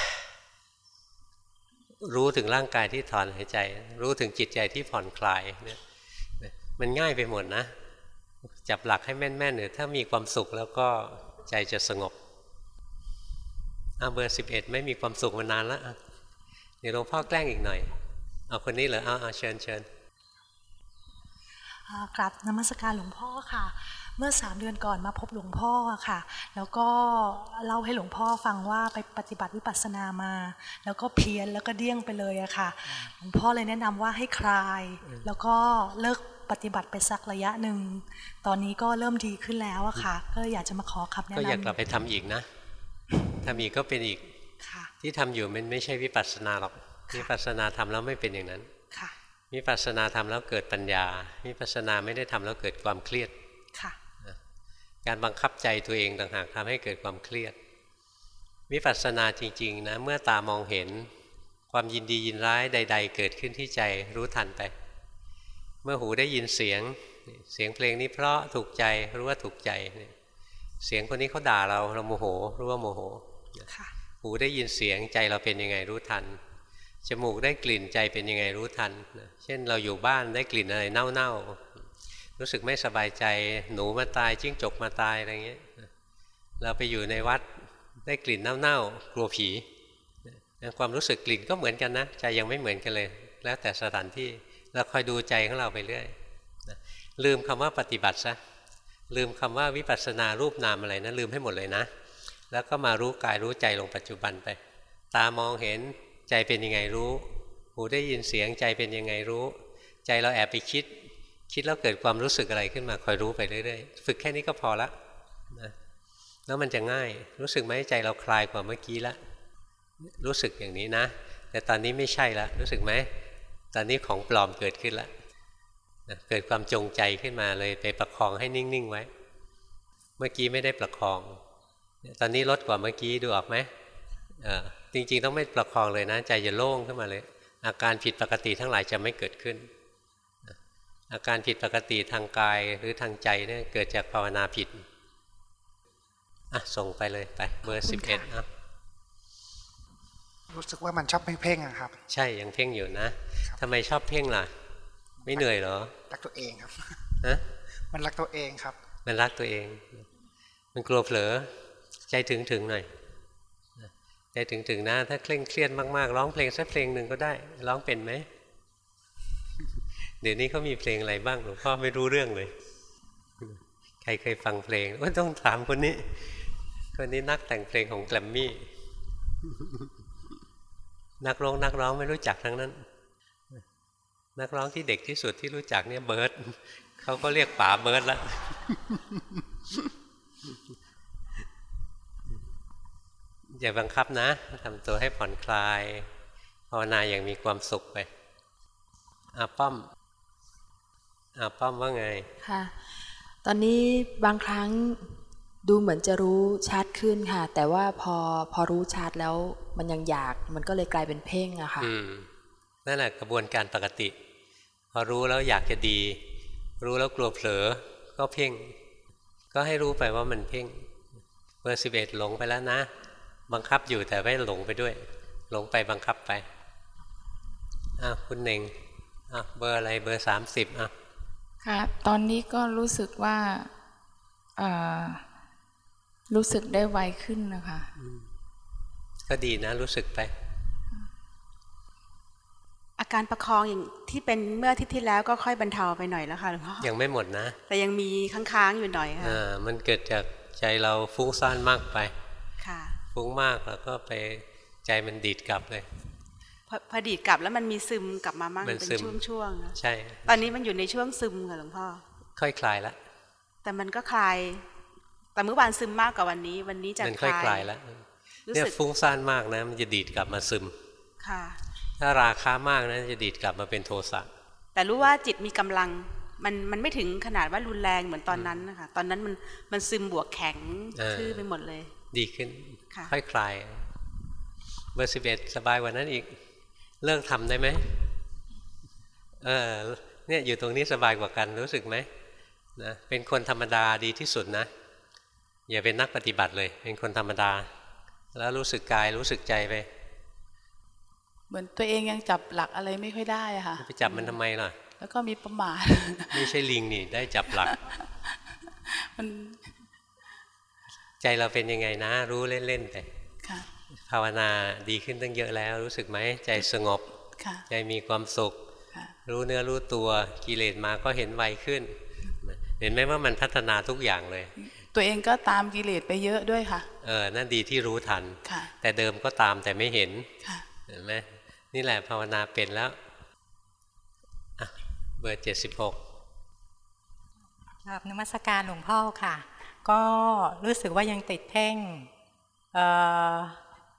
รู้ถึงร่างกายที่ถอนหายใจรู้ถึงจิตใจที่ผ่อนคลายเนี่ยมันง่ายไปหมดนะจับหลักให้แม่นๆเนี่ยถ้ามีความสุขแล้วก็ใจจะสงบเบอร์11ไม่มีความสุขมานานแล้วเดี๋ยวหลวงพ่อแกล้งอีกหน่อยเอาคนนี้เหรอเอาเชิญ
กราบนมัสการหลวงพ่อค่ะเมื่อ3 เดือนก่อนมาพบหลวงพ่อค่ะแล้วก็เล่าให้หลวงพ่อฟังว่าไปปฏิบัติวิปัสสนามาแล้วก็เพี้ยนแล้วก็เดี้ยงไปเลยอะค่ะหลวงพ่อเลยแนะนำว่าให้คลายแล้วก็เลิกปฏิบัติไปสักระยะหนึ่งตอนนี้ก็เริ่มดีขึ้นแล้วอะค่ะก็อยากจะมาขอคำแนะนำก็
อยากกลับไปทำอีกนะทำอีกก็เป็นอีกที่ทำอยู่มันไม่ใช่วิปัสสนาหรอกวิปัสสนาทำแล้วไม่เป็นอย่างนั้นวิปัสสนาทำแล้วเกิดปัญญาวิปัสสนาไม่ได้ทำแล้วเกิดความเครียดการบังคับใจตัวเองต่างหากทำให้เกิดความเครียดวิปัสสนาจริงๆนะเมื่อตามองเห็นความยินดียินร้ายใดๆเกิดขึ้นที่ใจรู้ทันไปเมื่อหูได้ยินเสียงเพลงนี้เพราะถูกใจรู้ว่าถูกใจเสียงคนนี้เขาด่าเราโมโหรู้ว่าโมโหหูได้ยินเสียงใจเราเป็นยังไงรู้ทันจมูกได้กลิ่นใจเป็นยังไงรู้ทันเช่นเราอยู่บ้านได้กลิ่นอะไรเน่าๆรู้สึกไม่สบายใจหนูมาตายจิ้งจกมาตายอะไรเงี้ยเราไปอยู่ในวัดได้กลิ่นเน่าๆกลัวผีความรู้สึกกลิ่นก็เหมือนกันนะใจยังไม่เหมือนกันเลยแล้วแต่สถานที่เราคอยดูใจของเราไปเรื่อยลืมคำว่าปฏิบัติซะลืมคำว่าวิปัสสนารูปนามอะไรนะลืมให้หมดเลยนะแล้วก็มารู้กายรู้ใจลงปัจจุบันไปตามองเห็นใจเป็นยังไงรู้หูได้ยินเสียงใจเป็นยังไงรู้ใจเราแอบไปคิดแล้วเกิดความรู้สึกอะไรขึ้นมาคอยรู้ไปเรื่อยๆฝึกแค่นี้ก็พอละนะแล้วมันจะง่ายรู้สึกไหมใจเราคลายกว่าเมื่อกี้ละรู้สึกอย่างนี้นะแต่ตอนนี้ไม่ใช่ละรู้สึกไหมตอนนี้ของปลอมเกิดขึ้นละเกิดความจงใจขึ้นมาเลยไปประคองให้นิ่งๆไว้เมื่อกี้ไม่ได้ประคองตอนนี้ลดกว่าเมื่อกี้ดูออกไหมจริงๆต้องไม่ประคองเลยนะใจจะโล่งขึ้นมาเลยอาการผิดปกติทั้งหลายจะไม่เกิดขึ้นอาการผิดปกติทางกายหรือทางใจเนี่ยเกิดจากภาวนาผิดส่งไปเลยไปเบอร์11
รู้สึกว่ามันชอบเพ่งๆครับ
ใช่ยังเพ่งอยู่นะทำไมชอบเพ่งล่ะไม่เหนื่อยเหรอ
รักตัวเองครับ
มัน
รักตัวเองครับ
มันรักตัวเองมันกลัวเผลอใจถึงหน่อยใจถึงนะถ้าเคร่งเครียดมากๆร้องเพลงสักเพลงหนึ่งก็ได้ร้องเป็นไหมเดี๋ยวนี้เขามีเพลงอะไรบ้างหลวงพ่อไม่รู้เรื่องเลยใครเคยฟังเพลงว่าต้องถามคนนี้นักแต่งเพลงของแกรมมี่นักร้องไม่รู้จักทั้งนั้นนักร้องที่เด็กที่สุดที่รู้จักเนี่ยเบิร์ดเขาก็เรียกป๋าเบิร์ดแล้วอย่าบังคับนะทำตัวให้ผ่อนคลายภาวนาอย่างมีความสุขไปป้อมว่าไง
ค่ะตอนนี้บางครั้งดูเหมือนจะรู้ชัดขึ้นค่ะแต่ว่าพอรู้ชัดแล้วมันยังอยากมันก็เลยกลายเป็นเพ่งอะค่ะ
นั่นแหละกระบวนการปกติพอรู้แล้วอยากจะดีรู้แล้วกลัวเผลอก็เพ่งก็ให้รู้ไปว่ามันเพ่งเบอร์11หลงไปแล้วนะบังคับอยู่แต่ไม่หลงไปด้วยหลงไปบังคับไปคุณเน่งเบอร์อะไรเบอร์30
ค่ะตอนนี้ก็รู้สึกว่ารู้สึกได้ไวขึ้นนะคะ
ก็ดีนะรู้สึกไป
อาการประคองอย่างที่เป็นเมื่ออาทิตย์ที่แล้วก็ค่อยบรรเทาไปหน่อยแล้วค่ะหลวงพ่อ
ยังไม่หมดนะ
แต่ยังมีค้างๆอยู่หน่อยค่ะ
มันเกิดจากใจเราฟุ้งซ่านมากไป
ค่ะ
ฟุ้งมากแล้วก็ไปใจมันดีดกลับเลย
พอดีดกลับแล้วมันมีซึมกลับมามั่งเป็นช่วง
ๆใช่
ตอนนี้มันอยู่ในช่วงซึมค่ะหลวงพ่อ
ค่อยคลายแล้ว
แต่มันก็คลายแต่เมื่อวานซึมมากกว่าวันนี้จะ
คลายมันค่อยคลายแล้วเนี่ยฟุ้งซ่านมากนะมันจะดีดกลับมาซึม
ค่ะ
ถ้าราคามากนะจะดีดกลับมาเป็นโทสะ
แต่รู้ว่าจิตมีกำลังมันไม่ถึงขนาดว่ารุนแรงเหมือนตอนนั้นนะคะตอนนั้นมันซึมบวกแข็งทื่อไปหมดเลย
ดีขึ้นค่อยคลายเบอร์11สบายกว่านั้นอีกเลิกทำได้ไหมเนี่ยอยู่ตรงนี้สบายกว่ากันรู้สึกไหมนะเป็นคนธรรมดาดีที่สุดนะอย่าเป็นนักปฏิบัติเลยเป็นคนธรรมดาแล้วรู้สึกกายรู้สึกใจไป
เหมือนตัวเองยังจับหลักอะไรไม่ค่อยได้อะค่ะ
ไปจับมันทำไมล่ะ
แล้วก็มีประมาท
ไม่ใช่ลิงนี่ได้จับหลัก
มัน
ใจเราเป็นยังไงนะรู้เล่นๆไปภาวนาดีขึ้นตั้งเยอะแล้วรู้สึกไหมใจสงบใจมีความสุขรู้เนื้อรู้ตัวกิเลสมาก็เห็นไวขึ้นเห็นไหมว่ามันพัฒนาทุกอย่างเลย
ตัวเองก็ตามกิเลสไปเยอะด้วยค่ะ
นั่นดีที่รู้ทันแต่เดิมก็ตามแต่ไม่เห็นเห็นไหมนี่แหละภาวนาเป็นแล้วเบอร์76
ครับนมัสการหลวงพ่อค่ะก็รู้สึกว่ายังติดเพ่ง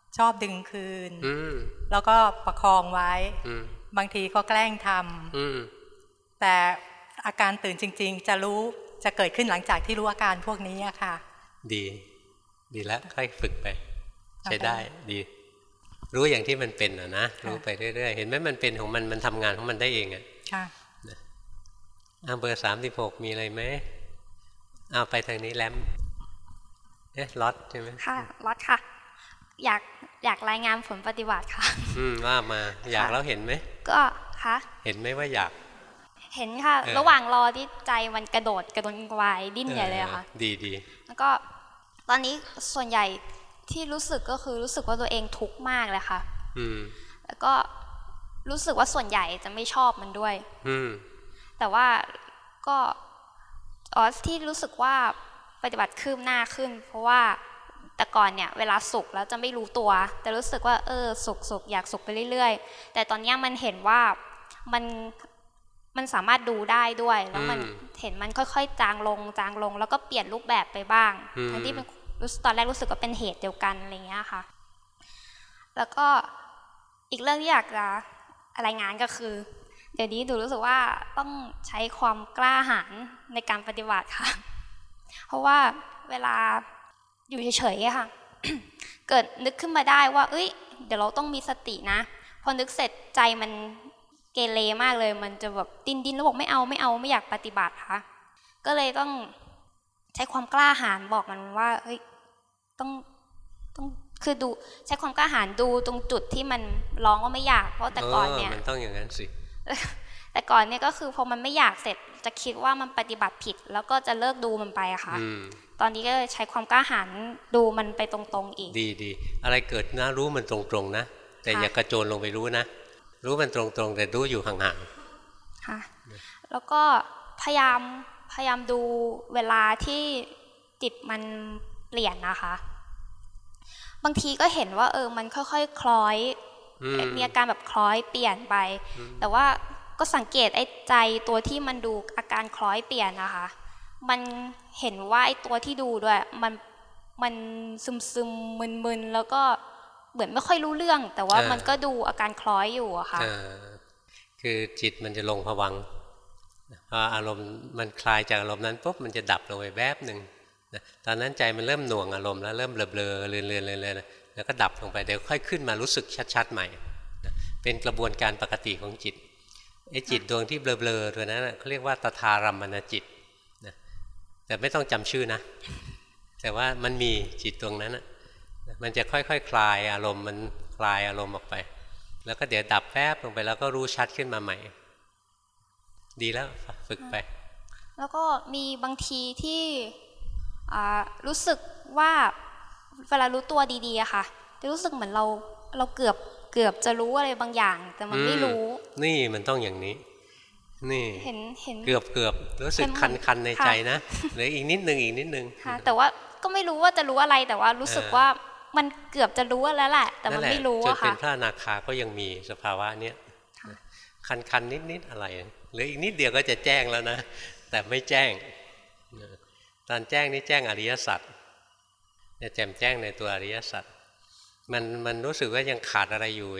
ชอบดึงคืนแล้วก็ประคองไว้บางทีก็แกล้งทำแต่อาการตื่นจริงๆจะเกิดขึ้นหลังจากที่รู้อาการพวกนี้อะค่ะ
ดีแล้วค่อยฝึกไปใช้ได้ดีรู้อย่างที่มันเป็นนะรู้ไปเรื่อยๆเห็นไหมมันเป็นของมันทำงานของมันได้เองอ่ะค่ะเบอร์36มีอะไรไหมเอาไปทางนี้แลมล็อตใช่ไหม
ค่ะล็อตค่ะอยากรายงานผลปฏิบัติค่ะ
ว่ามาอยากแล้วเห็นไหม
ก็ค่ะ
เห็นไหมว่าอยาก
เห็นค่ะระหว่างรอที่ใจมันกระโดดวายดิ้นใหญ่เลยค่ะ
ดี
แล้วก็ตอนนี้ส่วนใหญ่ที่รู้สึกก็คือรู้สึกว่าตัวเองทุกข์มากเลยค่ะแล้วก็รู้สึกว่าส่วนใหญ่จะไม่ชอบมันด้วยแต่ว่าก็ที่รู้สึกว่าปฏิบัติคืบหน้าขึ้นเพราะว่าแต่ก่อนเนี่ยเวลาสุขแล้วจะไม่รู้ตัวแต่รู้สึกว่าสุขอยากสุขไปเรื่อยๆแต่ตอนนี้มันเห็นว่ามันสามารถดูได้ด้วยแล้วมันเห็นมันค่อยๆจางลงแล้วก็เปลี่ยนรูปแบบไปบ้างทั้งที่เป็นตอนแรกรู้สึกว่าเป็นเหตุเดียวกันอะไรเงี้ยค่ะแล้วก็อีกเรื่องที่อยากจะรายงานก็คือเดี๋ยวนี้ดูรู้สึกว่าต้องใช้ความกล้าหาญในการปฏิบัติค่ะเพราะว่าเวลาอยู่เฉยๆค่ะ เกิดนึกขึ้นมาได้ว่าเดี๋ยวเราต้องมีสตินะพอนึกเสร็จใจมันเกเรมากเลยมันจะแบบดิ้นแล้วบอกไม่เอาไม่อยากปฏิบัติค่ะก็เลยต้องใช้ความกล้าหาญบอกมันว่าต้องคือดูใช้ความกล้าหาญดูตรงจุดที่มันร้องว่าไม่อยากเพราะแต่ก่อนเนี่ย
มันต้องอย่างนั้นสิ
แต่ก่อนเนี่ยก็คือพอมันไม่อยากเสร็จจะคิดว่ามันปฏิบัติผิดแล้วก็จะเลิกดูมันไปอะค่ะตอนนี้ก็ใช้ความกล้าหาญดูมันไปตรงๆอีก
ดีอะไรเกิดนะรู้มันตรงๆนะแต่อย่ากระโจนลงไปรู้นะรู้มันตรงๆแต่รู้อยู่ห่าง
ๆค่ะแล้วก็พยายามดูเวลาที่จิตมันเปลี่ยนนะคะบางทีก็เห็นว่ามันค่อยๆคล้อยมีอาการแบบคล้อยเปลี่ยนไปแต่ว่าก็สังเกตไอ้ใจตัวที่มันดูอาการคล้อยเปลี่ยนนะคะมันเห็นว่าไอ้ตัวที่ดูด้วยมันซึมมึนแล้วก็เหมือนไม่ค่อยรู้เรื่องแต่ว่ามันก็ดูอาการคล้อยอยู่อะค่ะ
คือจิตมันจะลงภวังค์พออารมณ์มันคลายจากอารมณ์นั้นปุ๊บมันจะดับลงไปแวบหนึ่งตอนนั้นใจมันเริ่มหน่วงอารมณ์แล้วเริ่มเบลอๆเลือนๆแล้วก็ดับลงไปเดี๋ยวค่อยขึ้นมารู้สึกชัดๆใหม่เป็นกระบวนการปกติของจิตไอ้จิตดวงที่เบลอๆตัวนั้นเขาเรียกว่าตถารัมมณจิตแต่ไม่ต้องจำชื่อนะแต่ว่ามันมีจิตดวงนั้นมันจะค่อยๆคลายอารมณ์มันคลายอารมณ์ออกไปแล้วก็เดี๋ยวดับแป๊บลงไปแล้วก็รู้ชัดขึ้นมาใหม่ดีแล้วฝึกไป
แล้วก็มีบางทีที่รู้สึกว่าเวลารู้ตัวดีๆอะค่ะจะรู้สึกเหมือนเราเกือบจะรู้อะไรบางอย่างแต่มันไม่รู้
นี่มันต้องอย่างนี้นี่เห็นเกือบรู้สึกคันในใจนะเหลืออีกนิดนึง
ค่ะแต่ว่าก็ไม่รู้ว่าจะรู้อะไรแต่ว่ารู้สึกว่ามันเกือบจะรู้แล้วแหละแต่มันไม่รู้อะค่ะ
จนเป็นพระอนาคาก็ยังมีสภาวะเนี้ยคันนิดอะไรเหลืออีกนิดเดียวก็จะแจ้งแล้วนะแต่ไม่แจ้งตอนแจ้งนี่แจ้งอริยสัจจะแจ่มแจ้งในตัวอริยสัจมันรู้สึกว่ายังขาดอะไรอยู่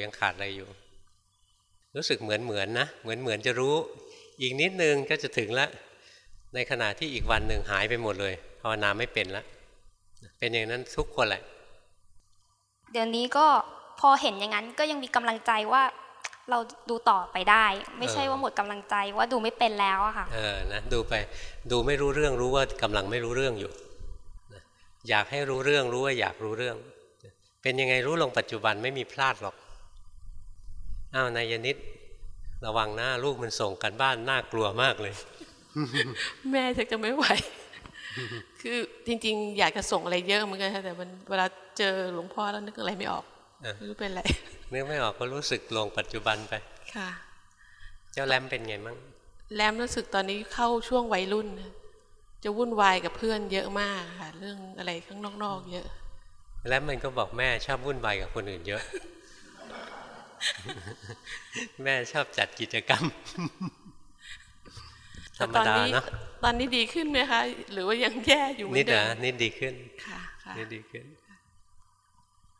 รู้สึกเหมือนนะเหมือนจะรู้อีกนิดนึงก็จะถึงแล้วในขณะที่อีกวันหนึ่งหายไปหมดเลยภาวนาไม่เป็นแล้วเป็นอย่างนั้นทุกคนแหละ
เดี๋ยวนี้ก็พอเห็นอย่างนั้นก็ยังมีกำลังใจว่าเราดูต่อไปได้ไม่ใช่ว่าหมดกำลังใจว่าดูไม่เป็นแล้วอะค่ะ
นะดูไปดูไม่รู้เรื่องรู้ว่ากำลังไม่รู้เรื่องอยู่อยากให้รู้เรื่องรู้ว่าอยากรู้เรื่องเป็นยังไงรู้ลงปัจจุบันไม่มีพลาดหรอกนายนิดระวังหน้าลูกมันส่งกันบ้านน่ากลัวมากเลย
แม่จะไม่ไหวคือจริงๆอยากจะส่งอะไรเยอะเหมือนกันแต่มันเวลาเจอหลวงพ่อแล้วนึกอะไรไม่ออกไม่รู้เป็นอะไร
นึกไม่ออกก็รู้สึกลงปัจจุบันไป
ค่ะ
เจ้าแรมเป็นไงมั่ง
แรมรู้สึกตอนนี้เข้าช่วงวัยรุ่นจะวุ่นวายกับเพื่อนเยอะมากค่ะเรื่องอะไรข้างนอกๆเยอะ
แล้วมันก็บอกแม่ชอบวุ่นวายกับคนอื่นเยอะแม่ชอบจัดกิจกรรมธรรมดาเนาะ
ตอนนี้ดีขึ้นไหมคะหรือว่ายังแย่อยู่เหมือนเดิม
นิดดีขึ้นค่ะนิดดีขึ้น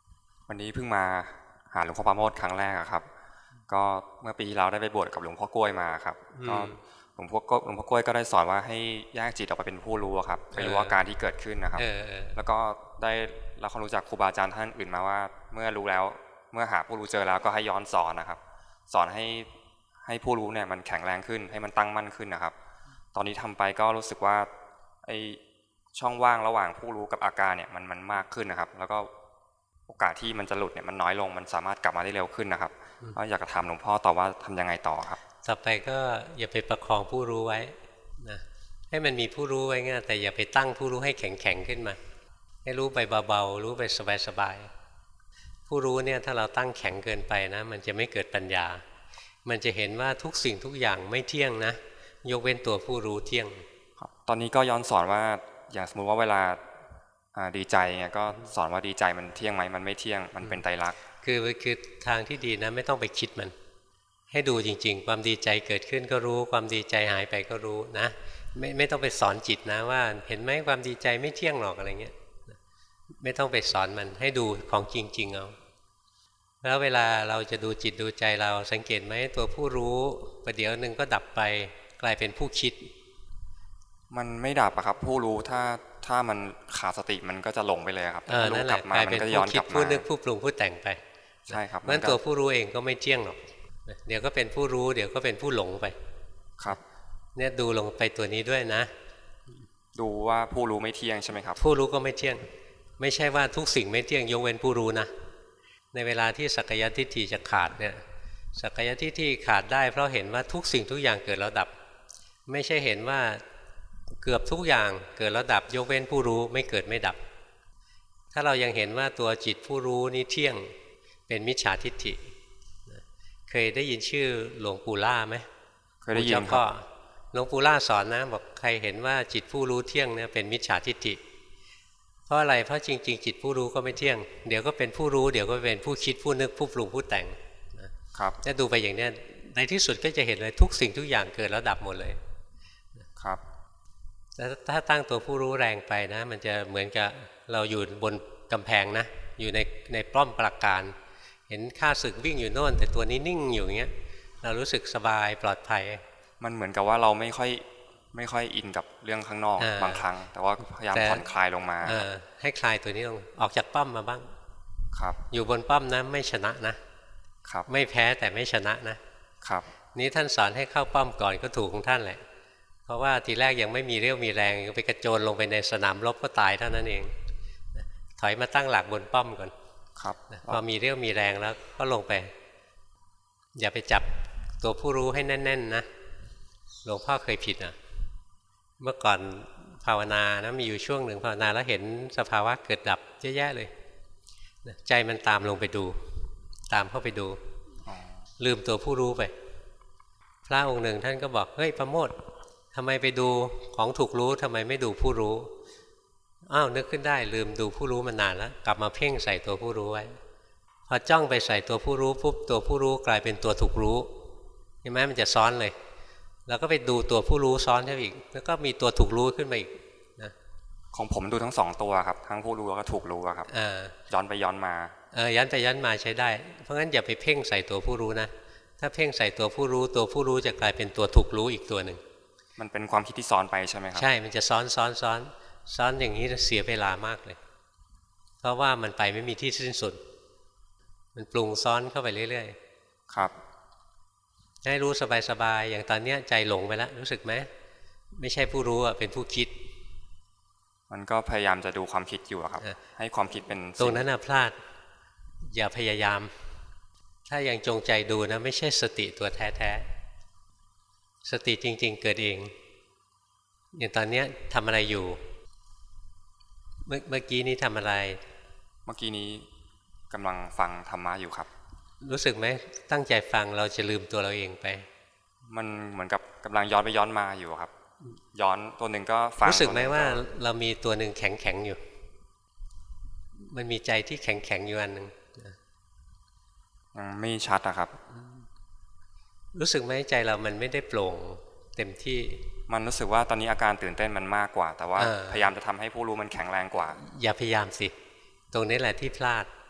วันนี้เพิ่งมาหาหลวงพ่อปราโมทย์ครั้งแรกครับก็เมื่อปีที่แล้วได้ไปบวชกับหลวงพ่อกล้วยมาครับก็หลวงพ่อกล้วยก็ได้สอนว่าให้แยกจิตออกไปเป็นผู้รู้ครับไปรู้อาการที่เกิดขึ้นนะครับแล้วก็ได้รับความรู้จากครูบาอาจารย์ท่านอื่นมาว่าเมื่อรู้แล้วเมื่อหาผู้รู้เจอแล้วก็ให้ย้อนสอนนะครับสอนให้ผู้รู้เนี่ยมันแข็งแรงขึ้นให้มันตั้งมั่นขึ้นนะครับตอนนี้ทำไปก็รู้สึกว่าไอช่องว่างระหว่างผู้รู้กับอาการเนี่ยมันมากขึ้นนะครับแล้วก็โอกาสที่มันจะหลุดเนี่ยมันน้อยลงมันสามารถกลับมาได้เร็วขึ้นนะครับก็อยากจะถามหลวงพ่อต่อว่าทำยังไงต่อครับ
ต่อไปก็อย่าไปประคองผู้รู้ไว้นะให้มันมีผู้รู้ไว้ง่ายแต่อย่าไปตั้งผู้รู้ให้แข็งขึ้นมาให้รู้ไปเบาๆรู้ไปสบายๆผู้รู้เนี่ยถ้าเราตั้งแข็งเกินไปนะมันจะไม่เกิดปัญญามันจะเห็นว่าทุกสิ่งทุกอย่างไม่เที่ยงนะยกเว้นตัวผู้รู้เที่ยง
ตอนนี้ก็ย้อนสอนว่าอย่างสมมุติว่าเวลาดีใจเนี่ยก็สอนว่าดีใจมันเที่ยงไหมมันไม่เที่ยงมันเป็นไตรลักษณ์
คือทางที่ดีนะไม่ต้องไปคิดมันให้ดูจริงๆความดีใจเกิดขึ้นก็รู้ความดีใจหายไปก็รู้นะไม่ต้องไปสอนจิตนะว่าเห็นไหมความดีใจไม่เที่ยงหรอกอะไรเงี้ยไม่ต้องไปสอนมันให้ดูของจริงๆเอาแล้วเวลาเราจะดูจิตดูใจเราสังเกตไหมตัวผู้รู้ประเดี๋ยวหนึ่งก็ดับไปกลายเป็นผู้คิด
มันไม่ดับอะครับผู้รู้ถ้ามันขาดสติมันก็จะหลงไปเลยครับ
นั่นแหละกลายเป็นผู้คิดผู้นึกผู้ปรุงผู้แต่งไป
ใช่ครับ
เพราะฉะนั้นตัวผู้รู้เองก็ไม่เที่ยงหรอกเดี๋ยวก็เป็นผู้รู้เดี๋ยวก็เป็นผู้หลงไป
ครับ
เนี่ยดูลงไปตัวนี้ด้วยนะ
ดูว่าผู้รู้ไม่เที่ยงใช่ไหมครับ
ผู้รู้ก็ไม่เที่ยงไม่ใช่ว่าทุกสิ่งไม่เที่ยงยกเว้นผู้รู้นะในเวลาที่สักยทิฏฐิจะขาดเนี่ยสักยทิฏฐิขาดได้เพราะเห็นว่าทุกสิ่งทุกอย่างเกิดแล้วดับไม่ใช่เห็นว่าเกือบทุกอย่างเกิดแล้วดับยกเว้นผู้รู้ไม่เกิดไม่ดับถ้าเรายังเห็นว่าตัวจิตผู้รู้นี้เที่ยงเป็นมิจฉาทิฏฐิเคยได้ยินชื่อหลวงปู่ล่าไหม
เคยได้ยินครับ
หลวงปู่ล่าสอนนะบอกใครเห็นว่าจิตผู้รู้เที่ยงเนี่ยเป็นมิจฉาทิฏฐิเพราะอะไรเพราะจริงๆจิตผู้รู้ก็ไม่เที่ยงเดี๋ยวก็เป็นผู้รู้เดี๋ยวก็เป็นผู้คิดผู้นึกผู้ปรุงผู้แต่ง
ครับ
ถ้าดูไปอย่างนี้ในที่สุดก็จะเห็นเลยทุกสิ่งทุกอย่างเกิดแล้วดับหมดเลย
ครับ
ถ้าตั้งตัวผู้รู้แรงไปนะมันจะเหมือนกับเราอยู่บนกำแพงนะอยู่ในป้อมปราการเห็นข้าศึกวิ่งอยู่โน่นแต่ตัวนี้นิ่งอยู่อย่างเงี้ยเรารู้สึกสบายปลอดภัย
มันเหมือนกับว่าเราไม่ค่อยอินกับเรื่องข้างนอกบางครั้งแต่ว่าพยายามผ่อนคลายลงมา
ให้คลายตัวนี้ลงออกจากป้อมมาบ้าง
ครับ
อยู่บนป้อมนะไม่ชนะนะครับไม่แพ้แต่ไม่ชนะนะครับนี้ท่านสอนให้เข้าป้อมก่อนก็ถูกของท่านแหละเพราะว่าทีแรกยังไม่มีเรี่ยวมีแรงไปกระโจนลงไปในสนามรบก็ตายเท่านั้นเองถอยมาตั้งหลักบนป้อมก่อน
ครับ
พอมีเรี่ยวมีแรงแล้วก็ลงไปอย่าไปจับตัวผู้รู้ให้แน่นๆนะหลวงพ่อเคยผิดเมื่อก่อนภาวนานะมีอยู่ช่วงหนึ่งภาวนาแล้วเห็นสภาวะเกิดดับเยอะแยะเลยใจมันตามลงไปดูตามเข้าไปดูลืมตัวผู้รู้ไปพระองค์หนึ่งท่านก็บอกเฮ้ยประโมททำไมไปดูของถูกรู้ทำไมไม่ดูผู้รู้อ้าวนึกขึ้นได้ลืมดูผู้รู้มานานแล้วกลับมาเพ่งใส่ตัวผู้รู้ไว้พอจ้องไปใส่ตัวผู้รู้ปุ๊บตัวผู้รู้กลายเป็นตัวถูกรู้เห็นไหมมันจะซ้อนเลยแล้วก็ไปดูตัวผู้รู้ซ้อนเข้าอีกแล้วก็มีตัวถูกรู้ขึ้นมาอีกนะ
ของผมดูทั้งสองตัวครับทั้งผู้รู้แล้วก็ถูกรู้ครับย้อนไปย้อนมา
ย้อนไปย้อนมาใช้ได้เพราะงั้นอย่าไปเพ่งใส่ตัวผู้รู้นะถ้าเพ่งใส่ตัวผู้รู้ตัวผู้รู้จะกลายเป็นตัวถูกรู้อีกตัวหนึ่ง
มันเป็นความคิดที่ซ้อนไปใช่ไหมครับ
ใช่มันจะซ้อนอย่างนี้เสียเวลามากเลยเพราะว่ามันไปไม่มีที่สิ้นสุดมันปรุงซ้อนเข้าไปเรื่อย
ๆครับ
ให้รู้สบายๆอย่างตอนนี้ใจหลงไปแล้วรู้สึกไหมไม่ใช่ผู้รู้เป็นผู้คิด
มันก็พยายามจะดูความคิดอยู่ครับให้ความคิดเป็น
ตรงนั้นพลาดอย่าพยายามถ้ายังจงใจดูนะไม่ใช่สติตัวแท้ๆสติจริงๆเกิดเองอย่างตอนนี้ทำอะไรอยู่เมื่อกี้นี้ทำอะไร
เมื่อกี้นี้กำลังฟังธรรมะอยู่ครับ
รู้สึกไหมตั้งใจฟังเราจะลืมตัวเราเองไป
มันเหมือนกับกำลังย้อนไปย้อนมาอยู่ครับย้อนตัวหนึ่งก็ฟัง
รู้สึกไหมว่าเรามีตัวหนึ่งแข็งอยู่มันมีใจที่แข็งอยู่อันหนึ่ง
ยังไม่ชัดนะครับ
รู้สึกไหมใจเรามันไม่ได้โปร่งเต็มที่
มันรู้สึกว่าตอนนี้อาการตื่นเต้นมันมากกว่าแต่ว่าพยายามจะทำให้ผู้รู้มันแข็งแรงกว่า
อย่าพยายามสิตรงนี้แหละที่พลาด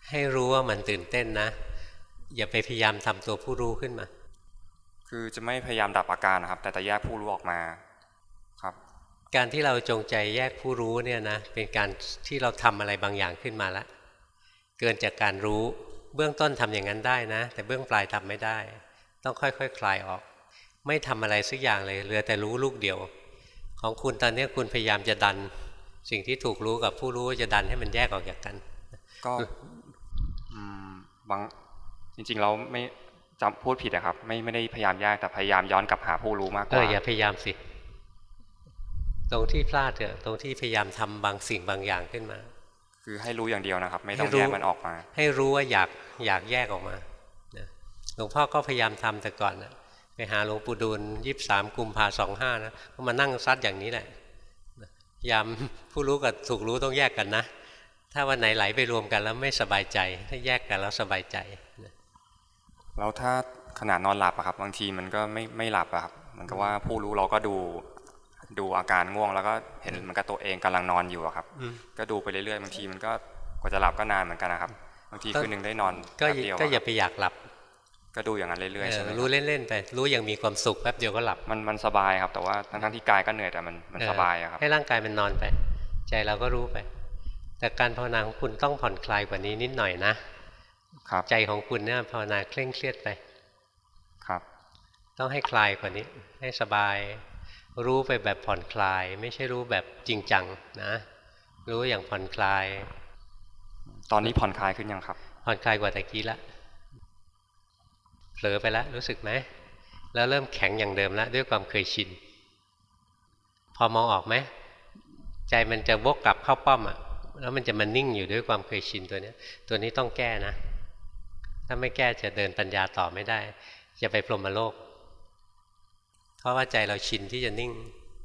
ให้รู้ว่ามันตื่นเต้นนะอย่าไปพยายามทำตัวผู้รู้ขึ้นมา
คือจะไม่พยายามดับอาการนะครับแต่จะแยกผู้รู้ออกมาครับ
การที่เราจงใจแยกผู้รู้เนี่ยนะเป็นการที่เราทำอะไรบางอย่างขึ้นมาแล้วเกินจากการรู้เบื้องต้นทำอย่างนั้นได้นะแต่เบื้องปลายทำไม่ได้ต้องค่อยๆ คลายออกไม่ทำอะไรสักอย่างเลยเหลือแต่รู้ลูกเดียวของคุณตอนนี้คุณพยายามจะดันสิ่งที่ถูกรู้กับผู้รู้จะดันให้มันแยกออกจากกัน
ก็บางจริงๆเราไม่จำพูดผิดนะครับไม่ได้พยายามแยกแต่พยายามย้อนกลับหาผู้รู้มากกว่า
อย่าพยายามสิตรงที่พลาดเถอะตรงที่พยายามทำบางสิ่งบางอย่างขึ้นมา
คือให้รู้อย่างเดียวนะครับไม่ต้องแยกมันออกมา
ให้รู้ว่าอยากแยกออกมาหลวงพ่อก็พยายามทำแต่ก่อนนะไปหาหลวงปู่ดูล23 กุมภาพันธ์ 25นะก็มานั่งซัดอย่างนี้แหละพยายามผู้รู้กับถูกรู้ต้องแยกกันนะถ้าวันไหนไหลไปรวมกันแล้วไม่สบายใจถ้าแยกกันแล้วสบายใจ
แล้วถ้าขณะนอนหลับอะครับบางทีมันก็ไม่หลับอะครับมันก็ว่าผู้รู้เราก็ดูอาการง่วงแล้วก็เห็นมันกับตัวเองกำลังนอนอยู่อะครับก็ดูไปเรื่อยๆบางทีมันก็กว่าจะหลับก็นานเหมือนกันนะครับบางทีคืนนึงได้นอนแป๊บเดียว
ก็อย่าไปอยากหลับ
ก็ดูอย่างนั้นเรื่อยๆใช่ไหม
รู้เล่นๆไปรู้อย่างมีความสุขแป๊บเดียวก็หลับ
มันสบายครับแต่ว่าทั้งที่กายก็เหนื่อยแต่มันสบายครับ
ให้ร่างกายมันนอนไปใจเราก็รู้ไปแต่การภาวนาของคุณต้องผ่อนคลายกว่านี้นิดหน่อยนะใจของคุณเนี่ยภาวนาเคร่งเครียดไป
ครับ
ต้องให้คลายกว่านี้ให้สบายรู้ไปแบบผ่อนคลายไม่ใช่รู้แบบจริงจังนะรู้อย่างผ่อนคลาย
ตอนนี้ผ่อนคลายขึ้นยังครับ
ผ่อนคลายกว่าตะกี้ละเผลอไปแล้วรู้สึกไหมแล้วเริ่มแข็งอย่างเดิมแล้วด้วยความเคยชินพอมองออกไหมใจมันจะวกกลับเข้าป้อมอ่ะแล้วมันจะมานิ่งอยู่ด้วยความเคยชินตัวนี้ต้องแก้นะถ้าไม่แก้จะเดินปัญญาต่อไม่ได้จะไปพรหมโลกเพราะว่าใจเราชินที่จะนิ่ง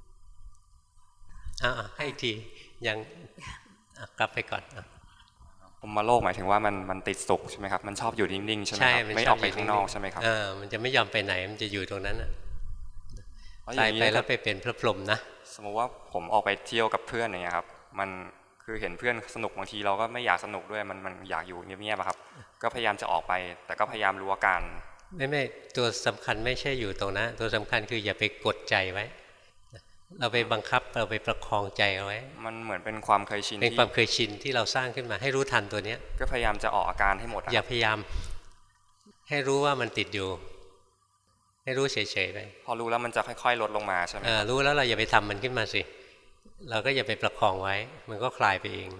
ให้อีกทียังกลับไปก่อน
พรหมโลกหมายถึงว่ามันติดสุขใช่ไหมครับมันชอบอยู่นิ่งๆใช่ไหมครับไม่ออกไปข้างนอกใช่ไหมครับ
มันจะไม่ยอมไปไหนมันจะอยู่ตรงนั้นตายไปแล้วไปเป็นพระพรหมนะ
สมมติว่าผมออกไปเที่ยวกับเพื่อนอย่างเงี้ยครับมันคือเห็นเพื่อนสนุกบางทีเราก็ไม่อยากสนุกด้วยมันอยากอยู่เงียบๆครับก็พยายามจะออกไปแต่ก็พยายามรู้อาการ
ไม่ตัวสำคัญไม่ใช่อยู่ตรงนั้นตัวสำคัญคืออย่าไปกดใจไว้เราไปบังคับเราไปประคองใจเอาไว้
มันเหมือนเป็นความเคยชิน
เป็นความเคยชินที่เราสร้างขึ้นมาให้รู้ทันตัวเนี้ย
ก็พยายามจะออกอาการให้หมด
อย่าพยายามให้รู้ว่ามันติดอยู่ให้รู้เฉยๆไป
พอรู้แล้วมันจะค่อยๆลดลงมาใช่ไหม
รู้แล้วเราอย่าไปทำมันขึ้นมาสิเราก็อย่าไปประคองไว้มันก็คลายไปเอง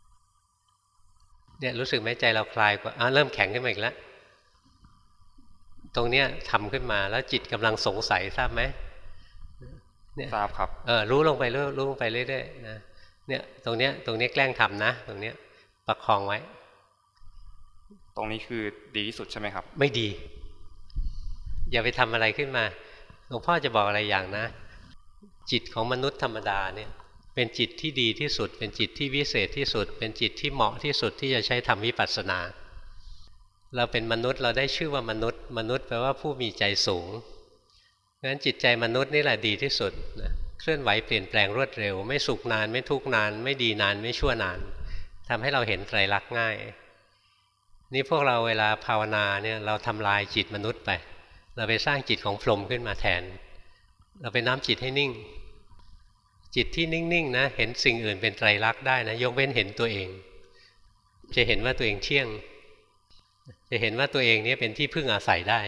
เนี่ยรู้สึกไหมใจเราคลายกว่าเริ่มแข็งขึ้นมาอีกแล้วตรงเนี้ยทำขึ้นมาแล้วจิตกำลังสงสัยทราบไหม
ทราบครับ
รู้ลงไปเรื่อยๆนะเนี่ยตรงเนี้ยแกล้งทำนะตรงเนี้ยประคองไว้
ตรงนี้คือดีที่สุดใช่ไหมครับ
ไม่ดีอย่าไปทำอะไรขึ้นมาหลวงพ่อจะบอกอะไรอย่างนะจิตของมนุษย์ธรรมดาเนี่ยเป็นจิตที่ดีที่สุดเป็นจิตที่วิเศษที่สุดเป็นจิตที่เหมาะที่สุดที่จะใช้ทำวิปัสสนาเราเป็นมนุษย์เราได้ชื่อว่ามนุษย์แปลว่าผู้มีใจสูงเพราะฉะนั้นจิตใจมนุษย์นี่แหละดีที่สุดนะเคลื่อนไหวเปลี่ยนแปลงรวดเร็วไม่สุขนานไม่ทุกข์นานไม่ดีนานไม่ชั่วนานทำให้เราเห็นไตรลักษณ์ง่ายนี่พวกเราเวลาภาวนาเนี่ยเราทำลายจิตมนุษย์ไปเราไปสร้างจิตของพรหมขึ้นมาแทนเราไปน้อมจิตให้นิ่งจิตที่นิ่งๆนะเห็นสิ่งอื่นเป็นไตรลักษณ์ได้นะยกเว้นเห็นตัวเองจะเห็นว่าตัวเองเที่ยงจะเห็นว่าตัวเองนี้เป็นที่พึ่งอาศัยได้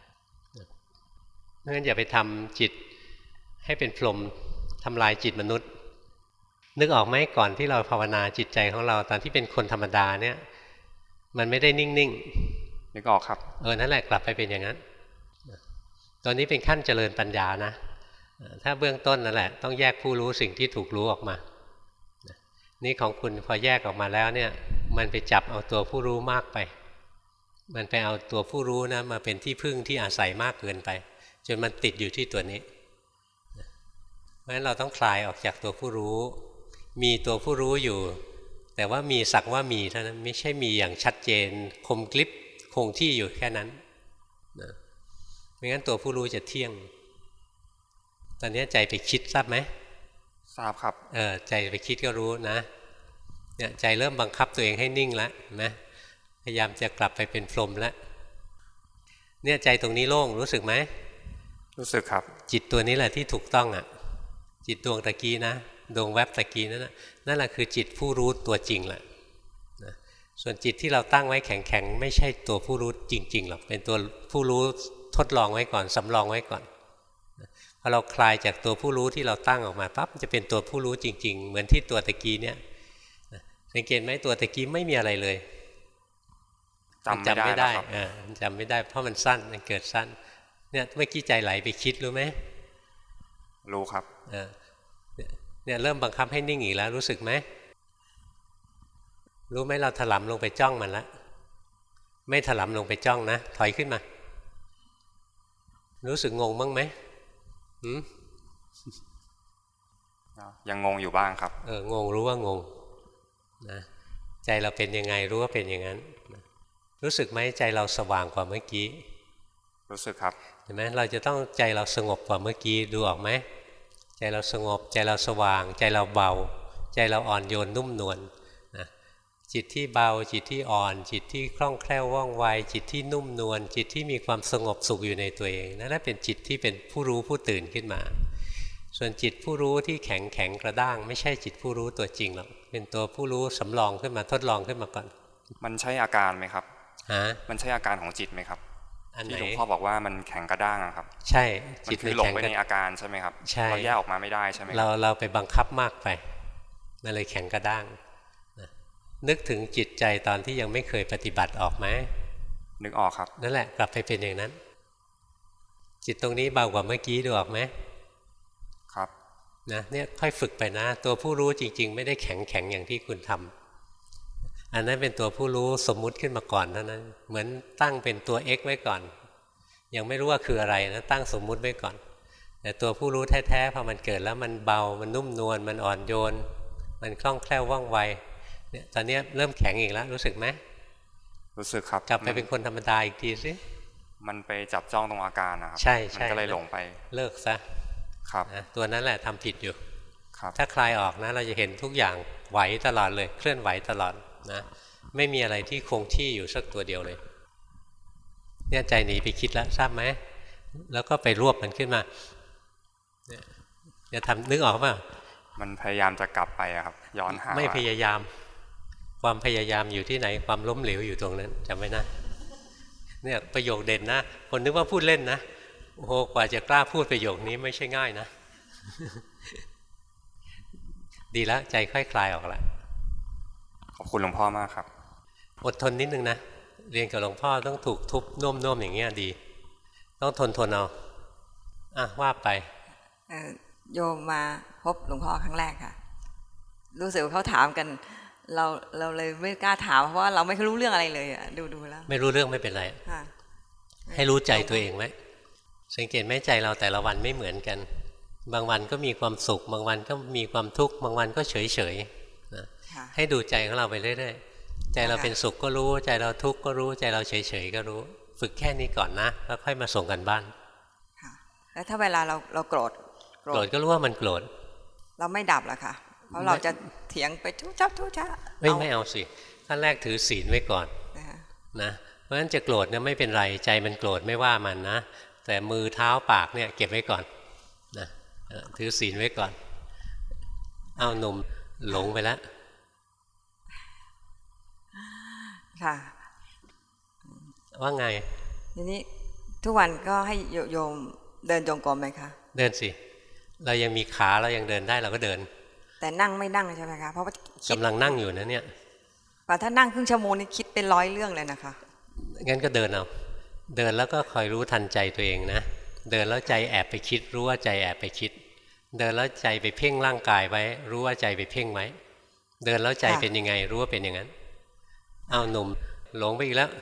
เพราะฉะนั้นอย่าไปทำจิตให้เป็นพรหมทำลายจิตมนุษย์นึกออกไหมก่อนที่เราภาวนาจิตใจของเราตอนที่เป็นคนธรรมดาเนี่ยมันไม่ได้นิ่ง
ๆนึกออกครับ
นั่นแหละกลับไปเป็นอย่างนั้นตอนนี้เป็นขั้นเจริญปัญญานะถ้าเบื้องต้นนั่นแหละต้องแยกผู้รู้สิ่งที่ถูกรู้ออกมานี่ของคุณพอแยกออกมาแล้วเนี่ยมันไปจับเอาตัวผู้รู้มากไปมันไปเอาตัวผู้รู้นะมาเป็นที่พึ่งที่อาศัยมากเกินไปจนมันติดอยู่ที่ตัวนี้เพราะฉะนั้นเราต้องคลายออกจากตัวผู้รู้มีตัวผู้รู้อยู่แต่ว่ามีสักว่ามีเท่านั้นไม่ใช่มีอย่างชัดเจนคมกริบคงที่อยู่แค่นั้นนะไม่งั้นตัวผู้รู้จะเที่ยงตอนนี้ใจไปคิดทราบไหม
ทราบครับ
ใจไปคิดก็รู้นะเนี่ยใจเริ่มบังคับตัวเองให้นิ่งแล้วนะพยายามจะกลับไปเป็นพรหมแล้วเนี่ยใจตรงนี้โล่งรู้สึกไหม
รู้สึกครับ
จิตตัวนี้แหละที่ถูกต้องอ่ะจิตดวงตะกี้นะดวงแวบตะกี้นั่นแหละคือจิตผู้รู้ตัวจริงแหละนะส่วนจิตที่เราตั้งไว้แข็งๆไม่ใช่ตัวผู้รู้จริงๆหรอกเป็นตัวผู้รู้ทดลองไว้ก่อนสำรองไว้ก่อนพอเราคลายจากตัวผู้รู้ที่เราตั้งออกมาปั๊บจะเป็นตัวผู้รู้จริงๆเหมือนที่ตัวตะกี้เนี่ยสังเกตไหมตัวตะกี้ไม่มีอะไรเลยจำไม่ได้จำไม่ได้เพราะมันสั้นมันเกิดสั้นเนี่ยเมื่อกี้ใจไหลไปคิดรู้ไหม
รู้ครับ
เนี่ยเริ่มบังคับให้นิ่งอีกแล้วรู้สึกไหมรู้ไหมเราถลำลงไปจ้องมันแล้วไม่ถลำลงไปจ้องนะถอยขึ้นมารู้สึกงงบ้างไหม
ยังงงอยู่บ้างครับ
งงรู้ว่างงนะใจเราเป็นยังไงรู้ว่าเป็นอย่างนั้นรู้สึกไหมใจเราสว่างกว่าเมื่อกี้
รู้สึกครับ
เห็นไหมเราจะต้องใจเราสงบกว่าเมื่อกี้ดูออกไหมใจเราสงบใจเราสว่างใจเราเบาใจเราอ่อนโยนนุ่มนวลนะจิตที่เบาจิตที่อ่อนจิตที่คล่องแคล่วว่องไวจิตที่นุ่มนวลจิตที่มีความสงบสุขอยู่ในตัวเองนั่นแหละเป็นจิตที่เป็นผู้รู้ผู้ตื่นขึ้นมาส่วนจิตผู้รู้ที่แข็งแข็งกระด้างไม่ใช่จิตผู้รู้ตัวจริงหรอกเป็นตัวผู้รู้สำรองขึ้นมาทดลองขึ้นมาก่อน
มันใช่อาการไหมครับมันใช่อาการของจิตไหมครับที่หลวงพ่อบอกว่ามันแข็งกระด้างครับ
ใช่
จิตมันหลงไปในอาการใช่ไหมครับเราแยกออกมาไม่ได้ใช่ไหม
เราไปบังคับมากไปมันเลยแข็งกระด้างนึกถึงจิตใจตอนที่ยังไม่เคยปฏิบัติออกไหม
นึกออกครับ
นั่นแหละกลับไปเป็นอย่างนั้นจิตตรงนี้เบากว่าเมื่อกี้ดูออกไหม
ครับ
นะเนี่ยค่อยฝึกไปนะตัวผู้รู้จริงๆไม่ได้แข็งอย่างที่คุณทำอันนั้นเป็นตัวผู้รู้สมมุติขึ้นมาก่อนเท่านั้นเหมือนตั้งเป็นตัว x ไว้ก่อนยังไม่รู้ว่าคืออะไรนะตั้งสมมุติไว้ก่อนแต่ตัวผู้รู้แท้ๆพอมันเกิดแล้วมันเบามันนุ่มนวลมันอ่อนโยนมันคล่องแคล่วว่องไวเนี่ยตอนนี้เริ่มแข็งอีกแล้วรู้สึกไหม
รู้สึกครับ
กลับไปเป็นคนธรรมดาอีกทีสิ
มันไปจับจ้องตรงอาการนะครับ
ใช่
มันก็เลยหลงไป
เลิกซะ
ครับ
นะตัวนั้นแหละทำผิดอยู่
ครับ
ถ้าคลายออกนะเราจะเห็นทุกอย่างไหวตลอดเลยเคลื่อนไหวตลอดนะไม่มีอะไรที่คงที่อยู่สักตัวเดียวเลยเนี่ยใจหนีไปคิดแล้วทราบไหมแล้วก็ไปรวบมันขึ้นมาจะทำนึกออกป่ะ
มันพยายามจะกลับไปครับย้อนหา
ไม่พยายามความพยายามอยู่ที่ไหนความล้มเหลวอยู่ตรงนั้นจำไว้นะเนี่ยประโยคเด่นนะคนนึกว่าพูดเล่นนะโอ้โหกว่าจะกล้าพูดประโยคนี้ไม่ใช่ง่ายนะดีแล้วใจค่อยคลายออกแล้ว
ขอบคุณหลวงพ่อมากครับ
อดทนนิดนึงนะเรียนกับหลวงพ่อต้องถูกทุบน่มๆอย่างเงี้ยดีต้องทนเอาว่าไป
โยมมาพบหลวงพ่อครั้งแรกค่ะรู้สึกว่าเขาถามกันเราเลยไม่กล้าถามเพราะว่าเราไม่รู้เรื่องอะไรเลยอ่ะดูแล้ว
ไม่รู้เรื่องไม่เป็นไรให้รู้ใจตัวเองไว้สังเกตไหมใจเราแต่ละวันไม่เหมือนกันบางวันก็มีความสุขบางวันก็มีความทุกข์บางวันก็เฉยๆนะให้ดูใจของเราไปเรื่อยๆใจเราเป็นสุขก็รู้ใจเราทุกข์ก็รู้ใจเราเฉยๆก็รู้ฝึกแค่นี้ก่อนนะแล้วค่อยมาส่งกันบ้าน
แล้วถ้าเวลาเราโกรธ
ก็รู้ว่ามันโกรธ
เราไม่ดับละค่ะเพราะเราจะเถียงไปทุกช้า
ไม่เอาสิขั้นแรกถือศีลไว้ก่อนนะเพราะฉะนั้นจะโกรธเนี่ยไม่เป็นไรใจมันโกรธไม่ว่ามันนะแต่มือเท้าปากเนี่ยเก็บไว้ก่อนนะถือศีลไว้ก่อนเอาหนุ่มหลงไปแล้ว
ค่ะ
ว่าไง
ทีนี้ทุกวันก็ให้โยมเดินจงกรมไหมคะ
เดินสิเรายังมีขาเรายังเดินได้เราก็เดิน
แต่นั่งไม่นั่งใช่ไหมคะเพราะว่าก
ำลังนั่งอยู่นะเนี่ย
ถ้านั่งครึ่งชั่วโมงนี่คิดเป็น100เรื่องเลยนะคะ
งั้นก็เดินเอาเดินแล้วก็คอยรู้ทันใจตัวเองนะเดินแล้วใจแอบไปคิดรู้ว่าใจแอบไปคิดเดินแล้วใจไปเพ่งร่างกายไว้รู้ว่าใจไปเพ่งไว้เดินแล้วใจเป็นยังไงรู้ว่าเป็นอย่างนั้นเอาหนุ่มหลงไปอีกแล้ว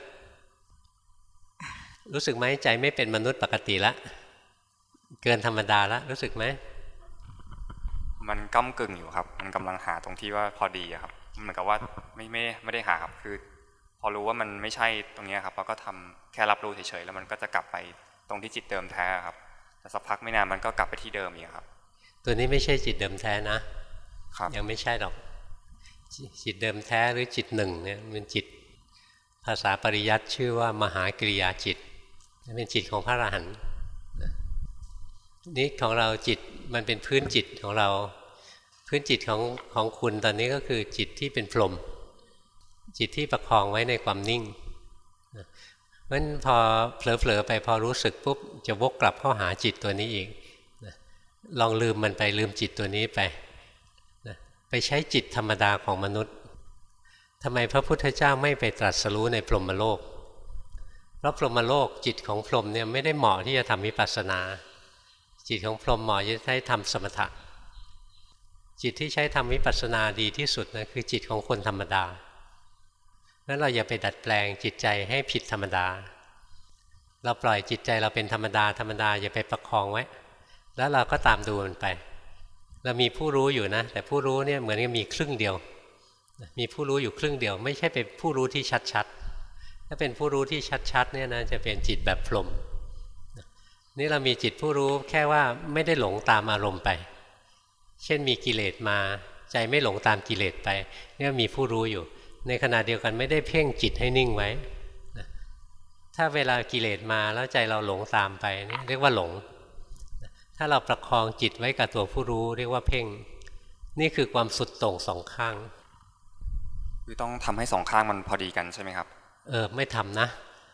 รู้สึกไหมใจไม่เป็นมนุษย์ปกติละเกินธรรมดาละรู้สึกไหม
มันก้ำกึ่งอยู่ครับมันกำลังหาตรงที่ว่าพอดีครับเหมือนกับว่าไม่ได้หาครับคือพอรู้ว่ามันไม่ใช่ตรงนี้ครับเราก็ทำแค่รับรู้เฉยๆแล้วมันก็จะกลับไปตรงที่จิตเดิมแท้ครับแต่สักพักไม่นานมันก็กลับไปที่เดิมอีกครับ
ตัวนี้ไม่ใช่จิตเดิมแท้นะครับยังไม่ใช่หรอกจิตเดิมแท้หรือจิตหนึ่งเนี่ยมันจิตภาษาปริยัติชื่อว่ามหากริยาจิตเป็นจิตของพระอรหันต์นี่ของเราจิตมันเป็นพื้นจิตของเราพื้นจิตของคุณตอนนี้ก็คือจิตที่เป็นพรหมจิตที่ประคองไว้ในความนิ่งเพราะฉะนั้นพอเผลอๆไปพอรู้สึกปุ๊บจะวกกลับเข้าหาจิตตัวนี้อีกลองลืมมันไปลืมจิตตัวนี้ไปใช้จิตธรรมดาของมนุษย์ทำไมพระพุทธเจ้าไม่ไปตรัสรู้ในพรหมโลกเพราะพรหมโลกจิตของพรหมเนี่ยไม่ได้เหมาะที่จะทำวิปัสสนาจิตของพรหมเหมาะจะใช้ทำสมถะจิตที่ใช้ทำวิปัสสนาดีที่สุดนะคือจิตของคนธรรมดางั้นเราอย่าไปดัดแปลงจิตใจให้ผิดธรรมดาเราปล่อยจิตใจเราเป็นธรรมดาอย่าไปประคองไว้แล้วเราก็ตามดูมันไปเรามีผู้รู้อยู่นะแต่ผู้รู้เนี่ยเหมือนกับมีครึ่งเดียวมีผู้รู้อยู่ครึ่งเดียวไม่ใช่เป็นผู้รู้ที่ชัดๆถ้าเป็นผู้รู้ที่ชัดๆเนี่ยนะจะเป็นจิตแบบพรหมนี่เรามีจิตผู้รู้แค่ว่าไม่ได้หลงตามอารมณ์ไปเช่นมีกิเลสมาใจไม่หลงตามกิเลสไปเนี่ยมีผู้รู้อยู่ในขณะเดียวกันไม่ได้เพ่งจิตให้นิ่งไว้ถ้าเวลากิเลสมาแล้วใจเราหลงตามไปนี่เรียกว่าหลงถ้าเราประคองจิตไว้กับตัวผู้รู้เรียกว่าเพ่งนี่คือความสุดโต่งสองข้าง
คือต้องทำให้สองข้างมันพอดีกันใช่ไหมครับ
ไม่ทำนะ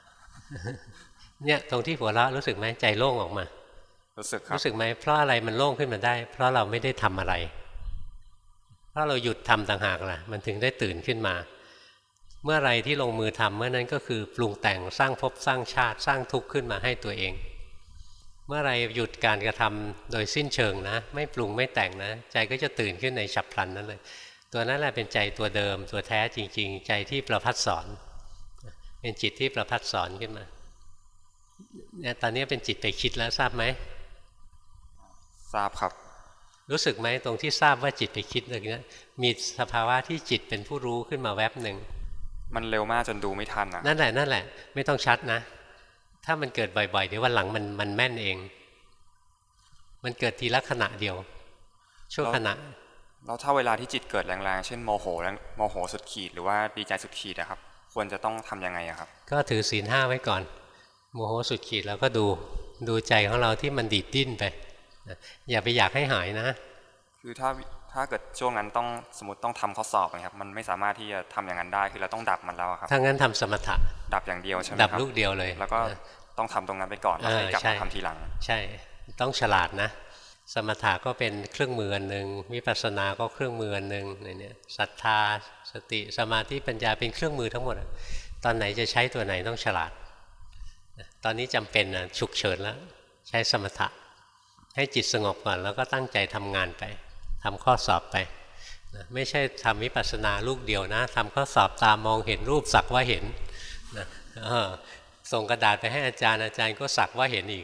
เนี่ยตรงที่หัวเราะรู้สึกไหมใจโล่งออกมา
รู้สึกครับ
รู้สึกไหมเพราะอะไรมันโล่งขึ้นมาได้เพราะเราไม่ได้ทำอะไรเพราะเราหยุดทำต่างหากล่ะมันถึงได้ตื่นขึ้นมาเมื่อไรที่ลงมือทำเมื่อนั้นก็คือปรุงแต่งสร้างภพสร้างชาติสร้างทุกข์ขึ้นมาให้ตัวเองเมื่อไรหยุดการกระทำโดยสิ้นเชิงนะไม่ปรุงไม่แต่งนะใจก็จะตื่นขึ้นในฉับพลันนั้นเลยตัวนั้นแหละเป็นใจตัวเดิมตัวแท้จริงๆใจที่ประภัสสรเป็นจิตที่ประภัสสรขึ้นมาเนี่ยตอนนี้เป็นจิตไปคิดแล้วทราบไหม
ทราบครับ
รู้สึกไหมตรงที่ทราบว่าจิตไปคิดอะไรเงี้ยมีสภาวะที่จิตเป็นผู้รู้ขึ้นมาแวบหนึ่ง
มันเร็วมากจนดูไม่ทันนะ
นั่นแหละไม่ต้องชัดนะถ้ามันเกิดบ่อยๆเดี๋ยววันหลังมันแม่นเองมันเกิดทีละขณะเดียวชั่วขณะ
แล้วถ้าเวลาที่จิตเกิดแรงๆเช่นโมโหสุดขีดหรือว่าดีใจสุดขีดนะครับควรจะต้องทำยังไงครับ
ก็ถือศีล 5ไว้ก่อนโมโหสุดขีดแล้วก็ดูใจของเราที่มันดีดดิ้นไปอย่าไปอยากให้หายนะ
คือถ้าเกิดช่วงนั้นต้องสมมติต้องทำข้อสอบนะครับมันไม่สามารถที่จะทำอย่างนั้นได้คือเราต้องดับมันแล้วครับ
ถ้างั้นทำสมถะ
ดับอย่างเดียวใช่ไหม
ครับดับลูกเดียวเลย
แล้วก็ต้องทำตรงนั้นไปก่อนแล้วค่อยกลับมาทำทีหลัง
ใช่ต้องฉลาดนะสมถะก็เป็นเครื่องมืออันหนึ่งวิปัสสนาก็เครื่องมืออันหนึ่งเนี่ยศรัทธาสติสมาธิปัญญาเป็นเครื่องมือทั้งหมดตอนไหนจะใช้ตัวไหนต้องฉลาดตอนนี้จำเป็นนะฉุกเฉินแล้วใช้สมถะให้จิตสงบก่อนแล้วก็ตั้งใจทำงานไปทำข้อสอบไปไม่ใช่ทำวิปัสสนาลูกเดียวนะทำข้อสอบตามมองเห็นรูปสักว่าเห็นนะส่งกระดาษไปให้อาจารย์ก็สักว่าเห็นอีก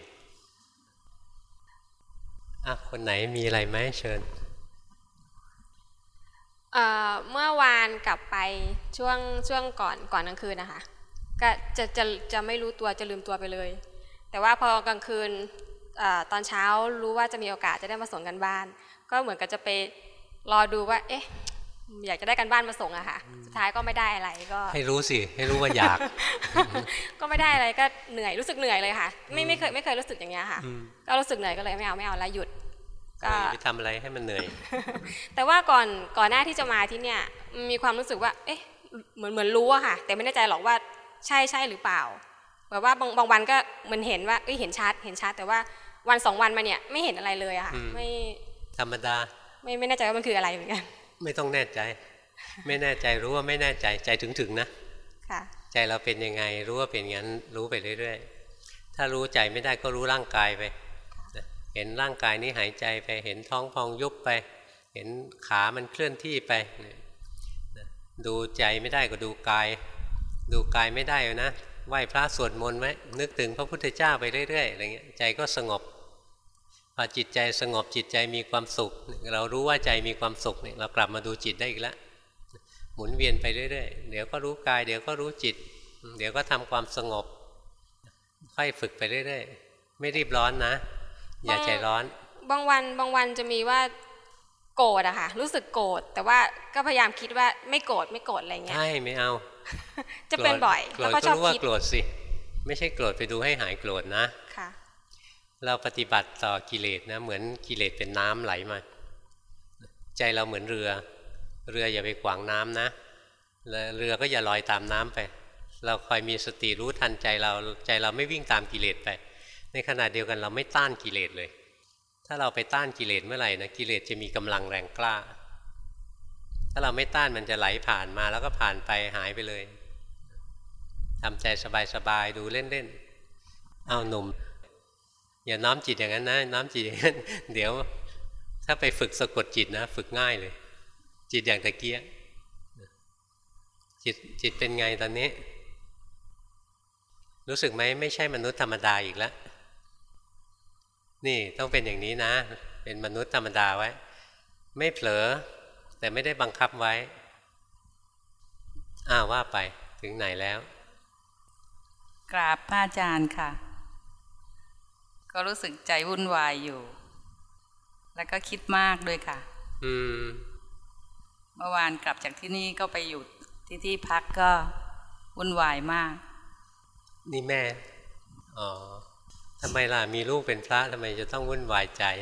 คนไหนมีอะไรไหมเชิญ
เมื่อวานกลับไปช่วงก่อนกลางคืนนะคะก็จะไม่รู้ตัวจะลืมตัวไปเลยแต่ว่าพอกลางคืนตอนเช้ารู้ว่าจะมีโอกาสจะได้มาส่งกันบ้านก็เหมือนกับจะไปรอดูว่าเอ๊ะอยากจะได้กันบ้านมาส่งอะค่ะสุดท้ายก็ไม่ได้อะไรก็
ให้รู้สิให้รู้ว่าอยาก
ก็ไม่ได้อะไรก็เหนื่อยรู้สึกเหนื่อยเลยค่ะไม่เคยรู้สึกอย่างเงี้ยค่ะก็รู้สึกเหนื่อยก็เลยไม่เอาแล้วหยุด
ก็ไปทำอะไรให้มันเหนื่อย
แต่ว่าก่อนหน้าที่จะมาที่เนี่ยมีความรู้สึกว่าเอ๊ะเหมือนรู้อะค่ะแต่ไม่แน่ใจหรอกว่าใช่หรือเปล่าแบบว่าบางวันก็มันเห็นว่าเห็นชัดแต่ว่าวัน2วันมาเนี่ยไม่เห็นอะไรเลยอะค่ะไม่
ธรรมดา
ไม่แน่ใจว่ามันคืออะไรเหมือนกัน
ไม่ต้องแน่ใจไม่แน่ใจรู้ว่าไม่แน่ใจใจถึงนะ
ค่ะ
ใจเราเป็นยังไงรู้ว่าเป็นงั้นรู้ไปเรื่อยๆถ้ารู้ใจไม่ได้ก็รู้ร่างกายไปเห็นร่างกายนี้หายใจไปเห็นท้องพองยุบไปเห็นขามันเคลื่อนที่ไปดูใจไม่ได้ก็ดูกายไม่ได้นะไหว้พระสวดมนต์ไว้นึกถึงพระพุทธเจ้าไปเรื่อยๆอะไรเงี้ยใจก็สงบพอจิตใจสงบจิตใจมีความสุขเรารู้ว่าใจมีความสุขเนี่ยเรากลับมาดูจิตได้อีกแล้วหมุนเวียนไปเรื่อยๆเดี๋ยวก็รู้กายเดี๋ยวก็รู้จิตเดี๋ยวก็ทำความสงบค่อยฝึกไปเรื่อยๆไม่รีบร้อนนะอย่าใจร้อน
บางวันจะมีว่าโกรธอะค่ะรู้สึกโกรธแต่ว่าก็พยายามคิดว่าไม่โกรธอะไรเงี้ย
ใช่ไม่เอา
จะเป็นบ่อยแล้วก็ชอบคิด
โกรธสิไม่ใช่โกรธไปดูให้หายโกรธนะ
ค่ะ
เราปฏิบัติต่อกิเลสนะเหมือนกิเลสเป็นน้ำไหลมาใจเราเหมือนเรืออย่าไปขวางน้ำนะเรือก็อย่าลอยตามน้ำไปเราคอยมีสติรู้ทันใจเราไม่วิ่งตามกิเลสไปในขณะเดียวกันเราไม่ต้านกิเลสเลยถ้าเราไปต้านกิเลสเมื่อไหร่นะกิเลสจะมีกำลังแรงกล้าถ้าเราไม่ต้านมันจะไหลผ่านมาแล้วก็ผ่านไปหายไปเลยทำใจสบายๆดูเล่นๆเอาหนุ่มอย่าน้อมจิตอย่างนั้นนะน้อมจิตอย่างนั้นเดี๋ยวถ้าไปฝึกสะกดจิตนะฝึกง่ายเลยจิตอย่างตะเกียะจิตเป็นไงตอนนี้รู้สึกไหมไม่ใช่มนุษย์ธรรมดาอีกแล้วนี่ต้องเป็นอย่างนี้นะเป็นมนุษย์ธรรมดาไว้ไม่เผลอแต่ไม่ได้บังคับไว้ว่าไปถึงไหนแล้ว
กราบพระอาจารย์ค่ะก็รู้สึกใจวุ่นวายอยู่แล้วก็คิดมากด้วยค่ะเมื่อวานกลับจากที่นี่ก็ไปอยู่ที่พักก็วุ่นวายมาก
นี่แม่ทำไมล่ะมีลูกเป็นพระทำไมจะต้องวุ่นวายใจ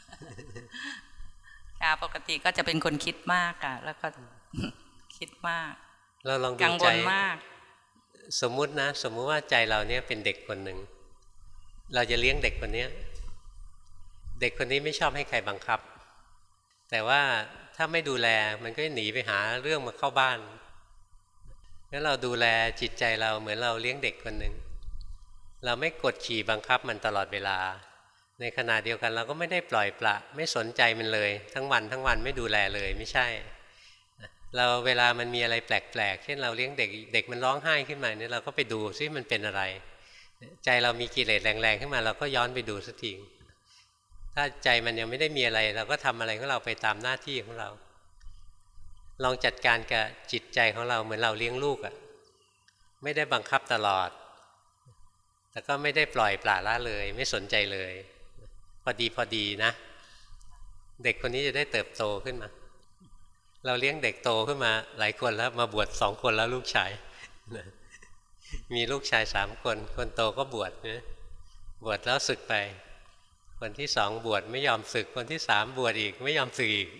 ค่ะปกติก็จะเป็นคนคิดมากอ่ะแล้วก็คิดมาก
เราลองดูใจกังวลมากสมมุติว่าใจเราเนี่ยเป็นเด็กคนหนึ่งเราจะเลี้ยงเด็กคนนี้เด็กคนนี้ไม่ชอบให้ใครบังคับแต่ว่าถ้าไม่ดูแลมันก็หนีไปหาเรื่องมาเข้าบ้านงั้นเราดูแลจิตใจเราเหมือนเราเลี้ยงเด็กคนหนึ่งเราไม่กดขี่บังคับมันตลอดเวลาในขณะเดียวกันเราก็ไม่ได้ปล่อยปละไม่สนใจมันเลยทั้งวันไม่ดูแลเลยไม่ใช่เราเวลามันมีอะไรแปลกๆเช่นเราเลี้ยงเด็กมันร้องไห้ขึ้นมาเนี่ยเราก็ไปดูซิมันเป็นอะไรใจเรามีกิเลสแรงๆขึ้นมาเราก็ย้อนไปดูสักทีถ้าใจมันยังไม่ได้มีอะไรเราก็ทำอะไรของเราไปตามหน้าที่ของเราลองจัดการกับจิตใจของเราเหมือนเราเลี้ยงลูกอ่ะไม่ได้บังคับตลอดแต่ก็ไม่ได้ปล่อยปละละเลยไม่สนใจเลยพอดีนะเด็กคนนี้จะได้เติบโตขึ้นมาเราเลี้ยงเด็กโตขึ้นมาหลายคนแล้วมาบวช2 คนแล้วลูกชายมีลูกชาย3 คนคนโตก็บวชนะบวชแล้วสึกไปคนที่2บวชไม่ยอมสึกคนที่3บวชอีกไม่ยอมสึกอีก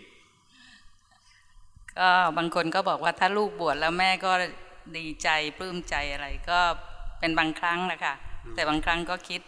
ก็บางคนก็บอกว่าถ้าลูกบวชแล้วแม่ก็ดีใจปลื้มใจอะไรก็เป็นบางครั้งแหละค่ะแต่บางครั้งก็คิด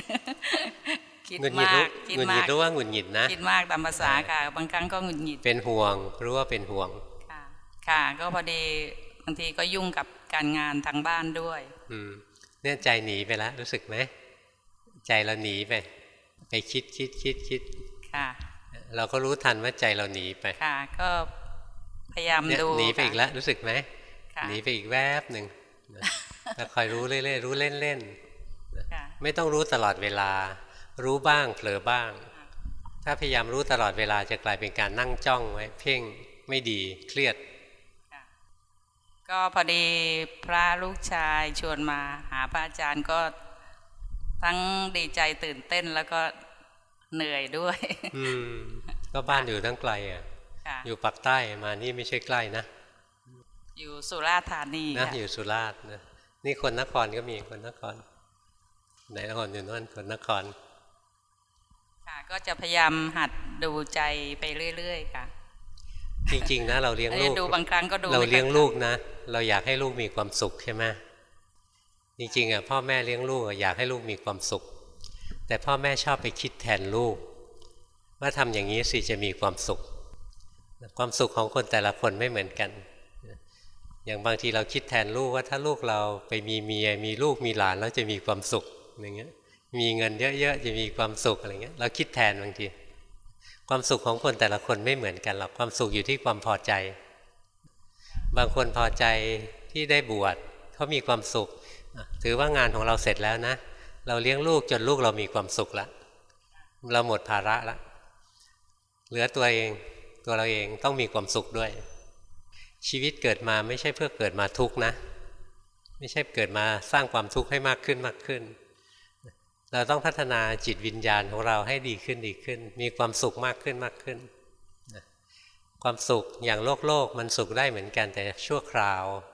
มาก
หงุดหงิดรู้ว่าหงุดหงิดนะ
คิดมากตามภาษาค่ะบางครั้งก็หงุดหงิด
เป็นห่วงรู้ว่าเป็นห่วง
ค่ะก็พอดีบางทีก็ยุ่งกับการงานทางบ้านด้วย
เนี่ยใจหนีไปแล้วรู้สึกไหมใจเราหนีไปคิด
ค่ะ
เราก็รู้ทันว่าใจเราหนีไป
ค่ะก็พยายามดู
หนีไปอีกแล้วรู้สึกไหมหนีไปอีกแวบหนึ่งแล้วคอยรู้เรื่อยๆรู้เล่นๆไม่ต้องรู้ตลอดเวลารู้บ้างเผลอบ้างถ้าพยายามรู้ตลอดเวลาจะกลายเป็นการนั่งจ้องไว้เพ่งไม่ดีเครียด
ก็พอดีพระลูกชายชวนมาหาพระอาจารย์ก็ทั้งดีใจตื่นเต้นแล้วก็เหนื่อยด้วย
ก็บ้านอยู่ทั้งไกลอยู่ปากใต้มานี่ไม่ใช่ใกล้นะ
อยู่สุราษฎร์ธานี
นะอยู่สุราษฎร์นะนี่คนนครก็มีคนนครไหนนครอยู่นั่นคนนคร
ค่ะก็จะพยายามหัดดูใจไปเรื่อยๆค่ะ
จริงๆนะเราเลี้ยงลูก
ดูบางครั้งก็ดู
เราเลี้ยงลูกนะเราอยากให้ลูกมีความสุขใช่ไหมจริงๆพ่อแม่เลี้ยงลูกอยากให้ลูกมีความสุขแต่พ่อแม่ชอบไปคิดแทนลูกว่าทำอย่างนี้สิจะมีความสุขความสุขของคนแต่ละคนไม่เหมือนกันอย่างบางทีเราคิดแทนลูกว่าถ้าลูกเราไปมีเมียมีลูกมีหลานแล้วจะมีความสุขอย่างเงี้ยมีเงินเยอะๆจะมีความสุขอะไรเงี้ยเราคิดแทนบางทีความสุขของคนแต่ละคนไม่เหมือนกันหรอกความสุขอยู่ที่ความพอใจบางคนพอใจที่ได้บวชเขามีความสุขถือว่างานของเราเสร็จแล้วนะเราเลี้ยงลูกจนลูกเรามีความสุขแล้วเราหมดภาระแล้วเหลือตัวเราเองต้องมีความสุขด้วยชีวิตเกิดมาไม่ใช่เพื่อเกิดมาทุกข์นะไม่ใช่เกิดมาสร้างความทุกข์ให้มากขึ้นเราต้องพัฒนาจิตวิญญาณของเราให้ดีขึ้นมีความสุขมากขึ้นความสุขอย่างโลกมันสุขได้เหมือนกันแต่ชั่วคราว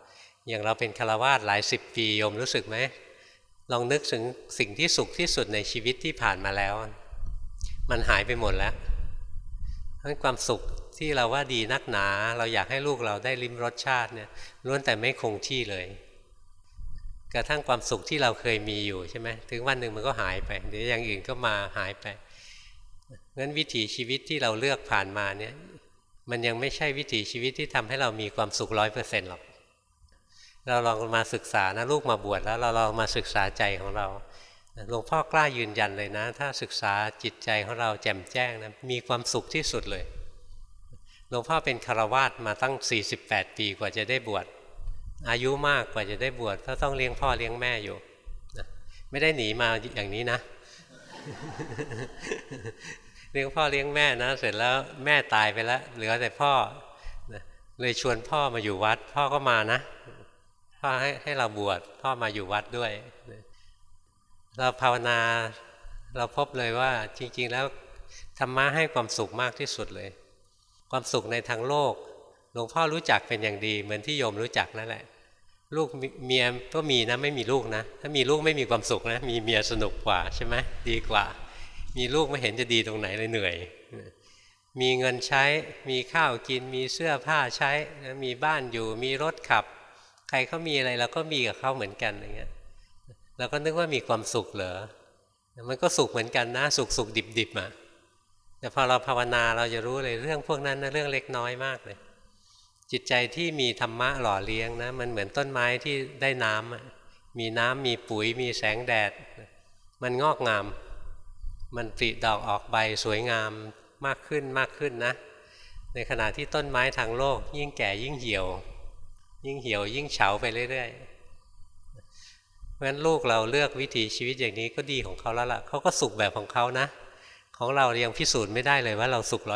อย่างเราเป็นฆราวาสหลาย10 ปีโยมรู้สึกไหมลองนึกถึงสิ่งที่สุขที่สุดในชีวิตที่ผ่านมาแล้วมันหายไปหมดแล้วเพราะฉะนั้นความสุขที่เราว่าดีนักหนาเราอยากให้ลูกเราได้ลิ้มรสชาติเนี่ยล้วนแต่ไม่คงที่เลยกระทั่งความสุขที่เราเคยมีอยู่ใช่ไหมถึงวันหนึ่งมันก็หายไปเดี๋ยวอย่างอื่นก็มาหายไปงั้นวิถีชีวิตที่เราเลือกผ่านมาเนี่ยมันยังไม่ใช่วิถีชีวิตที่ทำให้เรามีความสุข 100% หรอกเราลองมาศึกษานะลูกมาบวชแล้วเราลองมาศึกษาใจของเราหลวงพ่อกล้ายืนยันเลยนะถ้าศึกษาจิตใจของเราแจ่มแจ้งนะมีความสุขที่สุดเลยหลวงพ่อเป็นฆราวาสมาตั้ง48 ปีกว่าจะได้บวชอายุมากกว่าจะได้บวชก็ต้องเลี้ยงพ่อเลี้ยงแม่อยู่ไม่ได้หนีมาอย่างนี้นะเลี้ยงพ่อเลี้ยงแม่นะเสร็จแล้วแม่ตายไปแล้วเหลือแต่พ่อเลยชวนพ่อมาอยู่วัดพ่อก็มานะพ่อให้เราบวชพ่อมาอยู่วัดด้วยเราภาวนาเราพบเลยว่าจริงๆแล้วธรรมะให้ความสุขมากที่สุดเลยความสุขในทางโลกหลวงพ่อรู้จักเป็นอย่างดีเหมือนที่โยมรู้จักนั่นแหละลูกเมียก็มีนะไม่มีลูกนะถ้ามีลูกไม่มีความสุขนะมีเมียสนุกกว่าใช่ไหมดีกว่ามีลูกไม่เห็นจะดีตรงไหนเลยเหนื่อยมีเงินใช้มีข้าวกินมีเสื้อผ้าใช้มีบ้านอยู่มีรถขับใครเขามีอะไรเราก็มีกับเขาเหมือนกันอย่างเงี้ยเราก็นึกว่ามีความสุขเหรอมันก็สุขเหมือนกันนะสุขดิบๆอ่ะแต่พอเราภาวนาเราจะรู้เลยเรื่องพวกนั้นนะเรื่องเล็กน้อยมากเลยจิตใจที่มีธรรมะหล่อเลี้ยงนะมันเหมือนต้นไม้ที่ได้น้ำมีน้ำมีปุ๋ยมีแสงแดดมันงอกงามมันผลิดอกออกใบสวยงามมากขึ้นนะในขณะที่ต้นไม้ทางโลกยิ่งแก่ยิ่งเหี่ยวยิ่งเฉาไปเรื่อยๆเพราะฉะนั้นลูกเราเลือกวิถีชีวิตอย่างนี้ก็ดีของเขาแล้วล่ะเขาก็สุขแบบของเขานะของเรายังพิสูจน์ไม่ได้เลยว่าเราสุข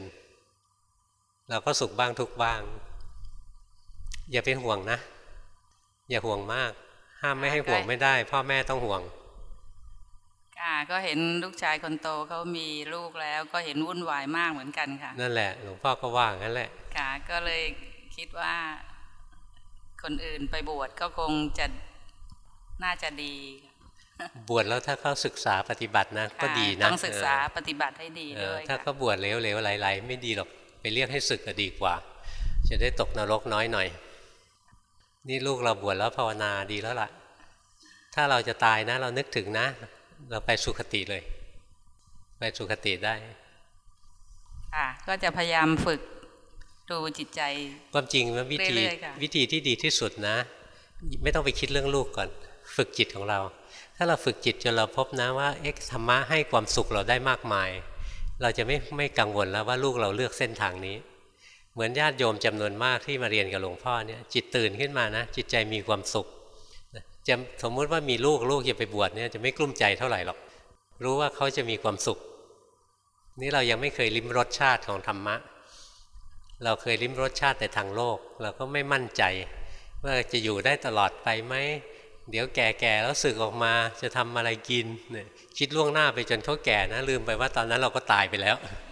100% เราก็สุขบ้างทุกบ้างอย่าเป็นห่วงนะอย่าห่วงมากห้ามไม่ให้ห่วงไม่ได้พ่อแม่ต้องห่วง
ก็เห็นลูกชายคนโตเขามีลูกแล้วก็เห็นวุ่นวายมากเหมือนกันค่ะนั่นแหละหลวงพ่อก็ว่างั้นแหละก็เลยคิดว่าคนอื่นไปบวชก็คงจะน่าจะดีบวชแล้วถ้าเขาศึกษาปฏิบัตินะก็ดีนะต้องศึกษาปฏิบัติให้ดีด้วย
ถ้าเขาบวชเหลวๆไหลๆไม่ดีหรอกไปเรียกให้ศึกก็ดีกว่าจะได้ตกนรกน้อยหน่อยนี่ลูกเราบวชแล้วภาวนาดีแล้วล่ะถ้าเราจะตายนะเรานึกถึงนะเราไปสุคติเลยไปสุคติได้
ก็จะพยายามฝึกดูจิตใจ
ความจริงว่าวิธีที่ดีที่สุดนะไม่ต้องไปคิดเรื่องลูกก่อนฝึกจิตของเราถ้าเราฝึกจิตจนเราพบนะว่าธรรมะให้ความสุขเราได้มากมายเราจะไม่กังวลแล้วว่าลูกเราเลือกเส้นทางนี้เหมือนญาติโยมจำนวนมากที่มาเรียนกับหลวงพ่อเนี่ยจิตตื่นขึ้นมานะจิตใจมีความสุขจะสมมุติว่ามีลูกจะไปบวชเนี่ยจะไม่กลุ้มใจเท่าไหร่หรอกรู้ว่าเขาจะมีความสุขนี่เรายังไม่เคยลิ้มรสชาติของธรรมะเราเคยลิ้มรสชาติแต่ทางโลกเราก็ไม่มั่นใจว่าจะอยู่ได้ตลอดไปไหมเดี๋ยวแก่ๆแล้วสึกออกมาจะทำอะไรกินเนี่ยคิดล่วงหน้าไปจนเขาแก่นะลืมไปว่าตอนนั้นเราก็ตายไปแล้ว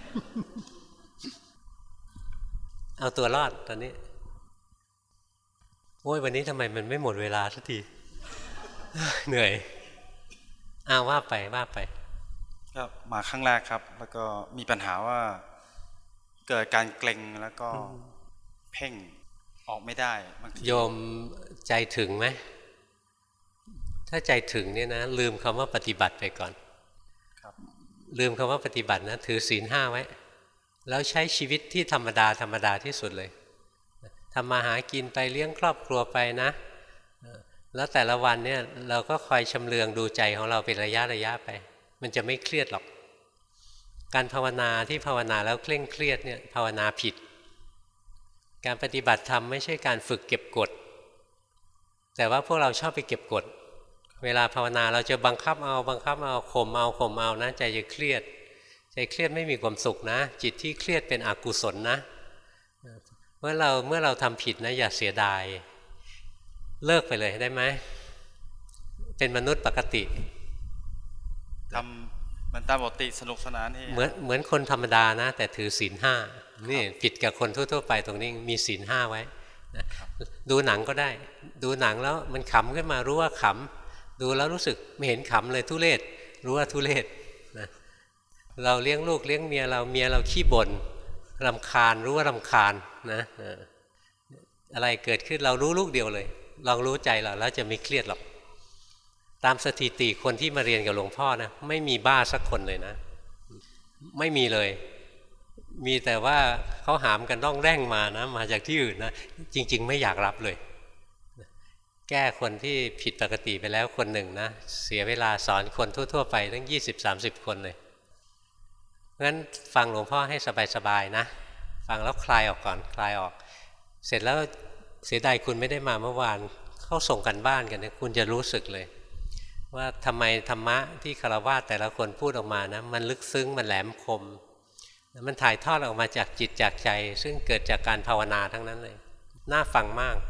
เอาตัวรอดตอนนี้โอ้ยวันนี้ทำไมมันไม่หมดเวลาสักที เหนื่อยว่าไป
ก็มาครั้งแรกครับแล้วก็มีปัญหาว่าเกิดการเกร็งแล้วก็เพ่งออกไม่ได้โยม
ใจถึงไหมถ้าใจถึงเนี่ยนะลืมคำว่าปฏิบัติไปก่อนลืมคำว่าปฏิบัตินะถือศีล 5ไว้แล้วใช้ชีวิตที่ธรรมดาที่สุดเลยทำมาหากินไปเลี้ยงครอบครัวไปนะแล้วแต่ละวันเนี่ยเราก็คอยชำเลืองดูใจของเราเป็นระยะไปมันจะไม่เครียดหรอกการภาวนาที่ภาวนาแล้วเคร่งเครียดเนี่ยภาวนาผิดการปฏิบัติธรรมไม่ใช่การฝึกเก็บกดแต่ว่าพวกเราชอบไปเก็บกดเวลาภาวนาเราจะบังคับเอาข่มเอานะใจจะเครียดไม่มีความสุขนะจิตที่เครียดเป็นอกุศลนะเมื่อเราทำผิดนะอย่าเสียดายเลิกไปเลยได้ไหมเป็นมนุษย์ปกติ
ทำมันตามปกติสนุกสนาน
เหมือนคนธรรมดานะแต่ถือศีล 5นี่ผิดกับคนทั่วๆไปตรงนี้มีศีล 5ไว้ดูหนังก็ได้ดูหนังแล้วมันขำขึ้นมารู้ว่าขำดูแล้วรู้สึกไม่เห็นขำเลยทุเรศรู้ว่าทุเรศนะเราเลี้ยงลูกเลี้ยงเมียเราขี้บ่นรำคาญรู้ว่ารำคาญนะอะไรเกิดขึ้นเรารู้ลูกเดียวเลยลองรู้ใจเราแล้วจะไม่เครียดหรอกตามสถิติคนที่มาเรียนกับหลวงพ่อนะไม่มีบ้าสักคนเลยนะไม่มีเลยมีแต่ว่าเขาหามกันต้องแร่งมานะมาจากที่อื่นนะจริงๆไม่อยากรับเลยแก้คนที่ผิดปกติไปแล้วคนหนึ่งนะเสียเวลาสอนคนทั่วๆไปตั้ง20-30 คนเลยงั้นฟังหลวงพ่อให้สบายๆนะฟังแล้วคลายออกก่อนคลายออกเสร็จแล้วเสียดายคุณไม่ได้มาเมื่อวานเขาส่งกันบ้านกันเนี่ยคุณจะรู้สึกเลยว่าทำไมธรรมะที่ฆราวาสแต่ละคนพูดออกมานะมันลึกซึ้งมันแหลมคมมันถ่ายทอดออกมาจากจิตจากใจซึ่งเกิดจากการภาวนาทั้งนั้นเลยน่าฟังมาก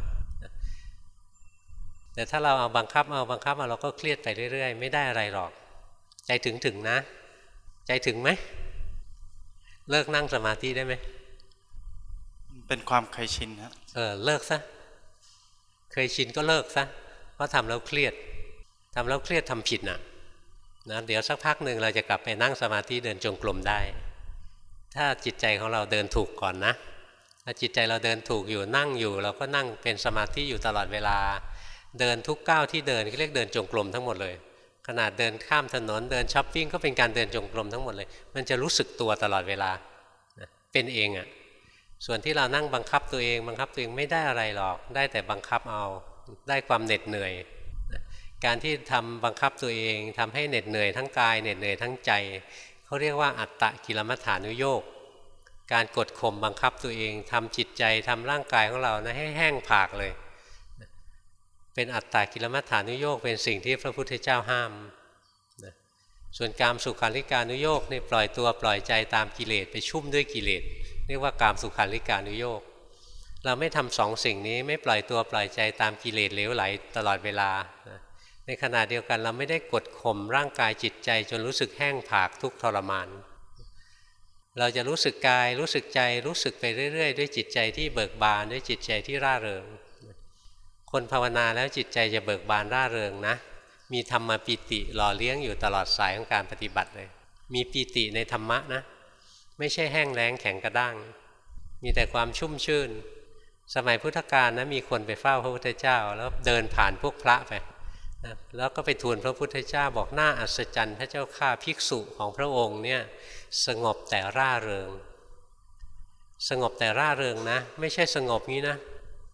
แต่ถ้าเราเอาบังคับเราก็เครียดไปเรื่อยๆไม่ได้อะไรหรอกใจถึงนะใจถึงไหมเลิกนั่งสมาธิได้ไหม
เป็นความเคยชินครับ
เลิกซะเคยชินก็เลิกซะเพราะทำแล้วเครียดทำผิดนะเดี๋ยวสักพักหนึ่งเราจะกลับไปนั่งสมาธิเดินจงกรมได้ถ้าจิตใจของเราเดินถูกก่อนนะถ้าจิตใจเราเดินถูกอยู่นั่งอยู่เราก็นั่งเป็นสมาธิอยู่ตลอดเวลาเดินทุกก้าวที่เดินเรียกเดินจงกรมทั้งหมดเลยขนาดเดินข้ามถนนเดินช้อปปิ้งก็เป็นการเดินจงกรมทั้งหมดเลยมันจะรู้สึกตัวตลอดเวลาเป็นเองอ่ะส่วนที่เรานั่งบังคับตัวเองไม่ได้อะไรหรอกได้แต่บังคับเอาได้ความเหน็ดเหนื่อยการที่ทำบังคับตัวเองทำให้เหน็ดเหนื่อยทั้งกายเหน็ดเหนื่อยทั้งใจเขาเรียกว่าอัตตกิลมัฏฐานุโยคการกดข่มบังคับตัวเองทำจิตใจทำร่างกายของเรานะให้แห้งผากเลยเป็นอัตตกิลมัฏฐานุโยคเป็นสิ่งที่พระพุทธเจ้าห้ามส่วนกามสุขันลิกานุโยคนี่ปล่อยตัวปล่อยใจตามกิเลสไปชุ่มด้วยกิเลสเรียกว่ากามสุขันลิกานุโยคเราไม่ทำสองสิ่งนี้ไม่ปล่อยตัวปล่อยใจตามกิเลสเหลวไหลตลอดเวลาในขณะเดียวกันเราไม่ได้กดข่มร่างกายจิตใจจนรู้สึกแห้งผากทุกข์ทรมานเราจะรู้สึกกายรู้สึกใจรู้สึกไปเรื่อยๆด้วยจิตใจที่เบิกบานด้วยจิตใจที่ร่าเริงคนภาวนาแล้วจิตใจจะเบิกบานร่าเริงนะมีธรรมปิติหล่อเลี้ยงอยู่ตลอดสายของการปฏิบัติเลยมีปิติในธรรมะนะไม่ใช่แห้งแล้งแข็งกระด้างมีแต่ความชุ่มชื่นสมัยพุทธกาลนะมีคนไปเฝ้าพระพุทธเจ้าแล้วเดินผ่านพวกพระไปแล้วก็ไปทูลพระพุทธเจ้าบอกน่าอัศจรรย์พระเจ้าข้าภิกษุของพระองค์เนี่ยสงบแต่ร่าเริงสงบแต่ร่าเริงนะไม่ใช่สงบงี้นะ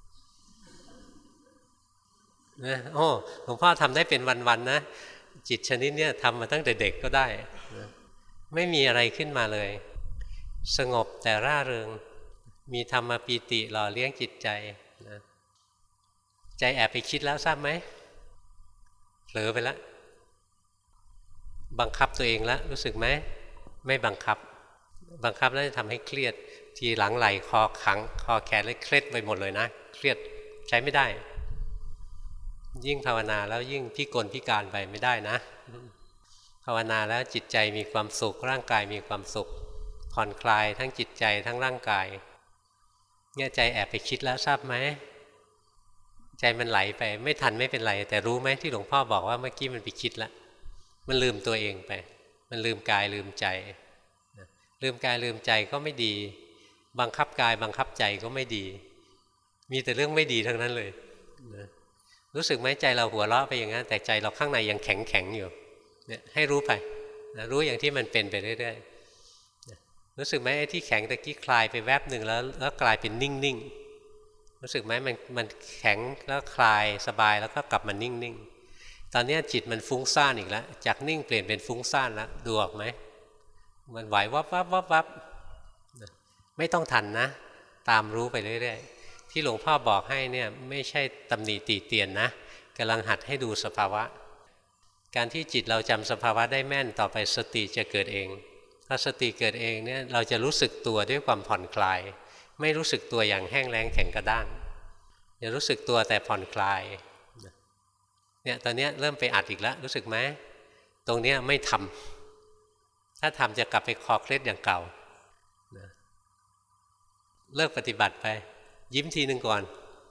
โอ้หลวงพ่อทำได้เป็นวันๆนะจิตชนิดเนี้ยทำมาตั้งแต่เด็กก็ได้ไม่มีอะไรขึ้นมาเลยสงบแต่ร่าเริงมีธรรมปีติหล่อเลี้ยงจิตใจนะใจแอบไปคิดแล้วทราบไหมเผลอไปแล้วบังคับตัวเองแล้วรู้สึกไหมไม่บังคับแล้วจะทำให้เครียดทีหลังไหลคอขังคอแขนเลยเครียดไปหมดเลยนะเครียดใช้ไม่ได้ยิ่งภาวนาแล้วยิ่งพิกลพิการไปไม่ได้นะภาวนาแล้วจิตใจมีความสุขร่างกายมีความสุขผ่อนคลายทั้งจิตใจทั้งร่างกายเนี่ยใจแอบไปคิดแล้วทราบไหมใจมันไหลไปไม่ทันไม่เป็นไรแต่รู้ไหมที่หลวงพ่อบอกว่าเมื่อกี้มันไปคิดแล้วมันลืมตัวเองไปมันลืมกายลืมใจลืมกายลืมใจก็ไม่ดีบังคับกายบังคับใจก็ไม่ดีมีแต่เรื่องไม่ดีทั้งนั้นเลยรู้สึกไหมใจเราหัวเราะไปอย่างนั้นแต่ใจเราข้างในยังแข็งอยู่เนี่ยให้รู้ไปรู้อย่างที่มันเป็นไปเรื่อยๆรู้สึกไหมไอ้ที่แข็งตะกี้คลายไปแวบหนึ่งแล้วกลายเป็นนิ่งๆรู้สึกไหมมันแข็งแล้วคลายสบายแล้วก็กลับมานิ่งๆตอนนี้จิตมันฟุ้งซ่านอีกแล้วจากนิ่งเปลี่ยนเป็นฟุ้งซ่านแล้วดูออกไหมมันไหววับไม่ต้องทันนะตามรู้ไปเรื่อยๆที่หลวงพ่อบอกให้เนี่ยไม่ใช่ตำหนิติเตียนนะกำลังหัดให้ดูสภาวะการที่จิตเราจำสภาวะได้แม่นต่อไปสติจะเกิดเองถ้าสติเกิดเองเนี่ยเราจะรู้สึกตัวด้วยความผ่อนคลายไม่รู้สึกตัวอย่างแห้งแล้งแข็งกระด้างจะรู้สึกตัวแต่ผ่อนคลายเนี่ยตอนนี้เริ่มไปอัดอีกแล้วรู้สึกไหมตรงนี้ไม่ทำถ้าทำจะกลับไปคอเคล็ดอย่างเก่าเลิกปฏิบัติไปยิ้มทีหนึ่งก่อน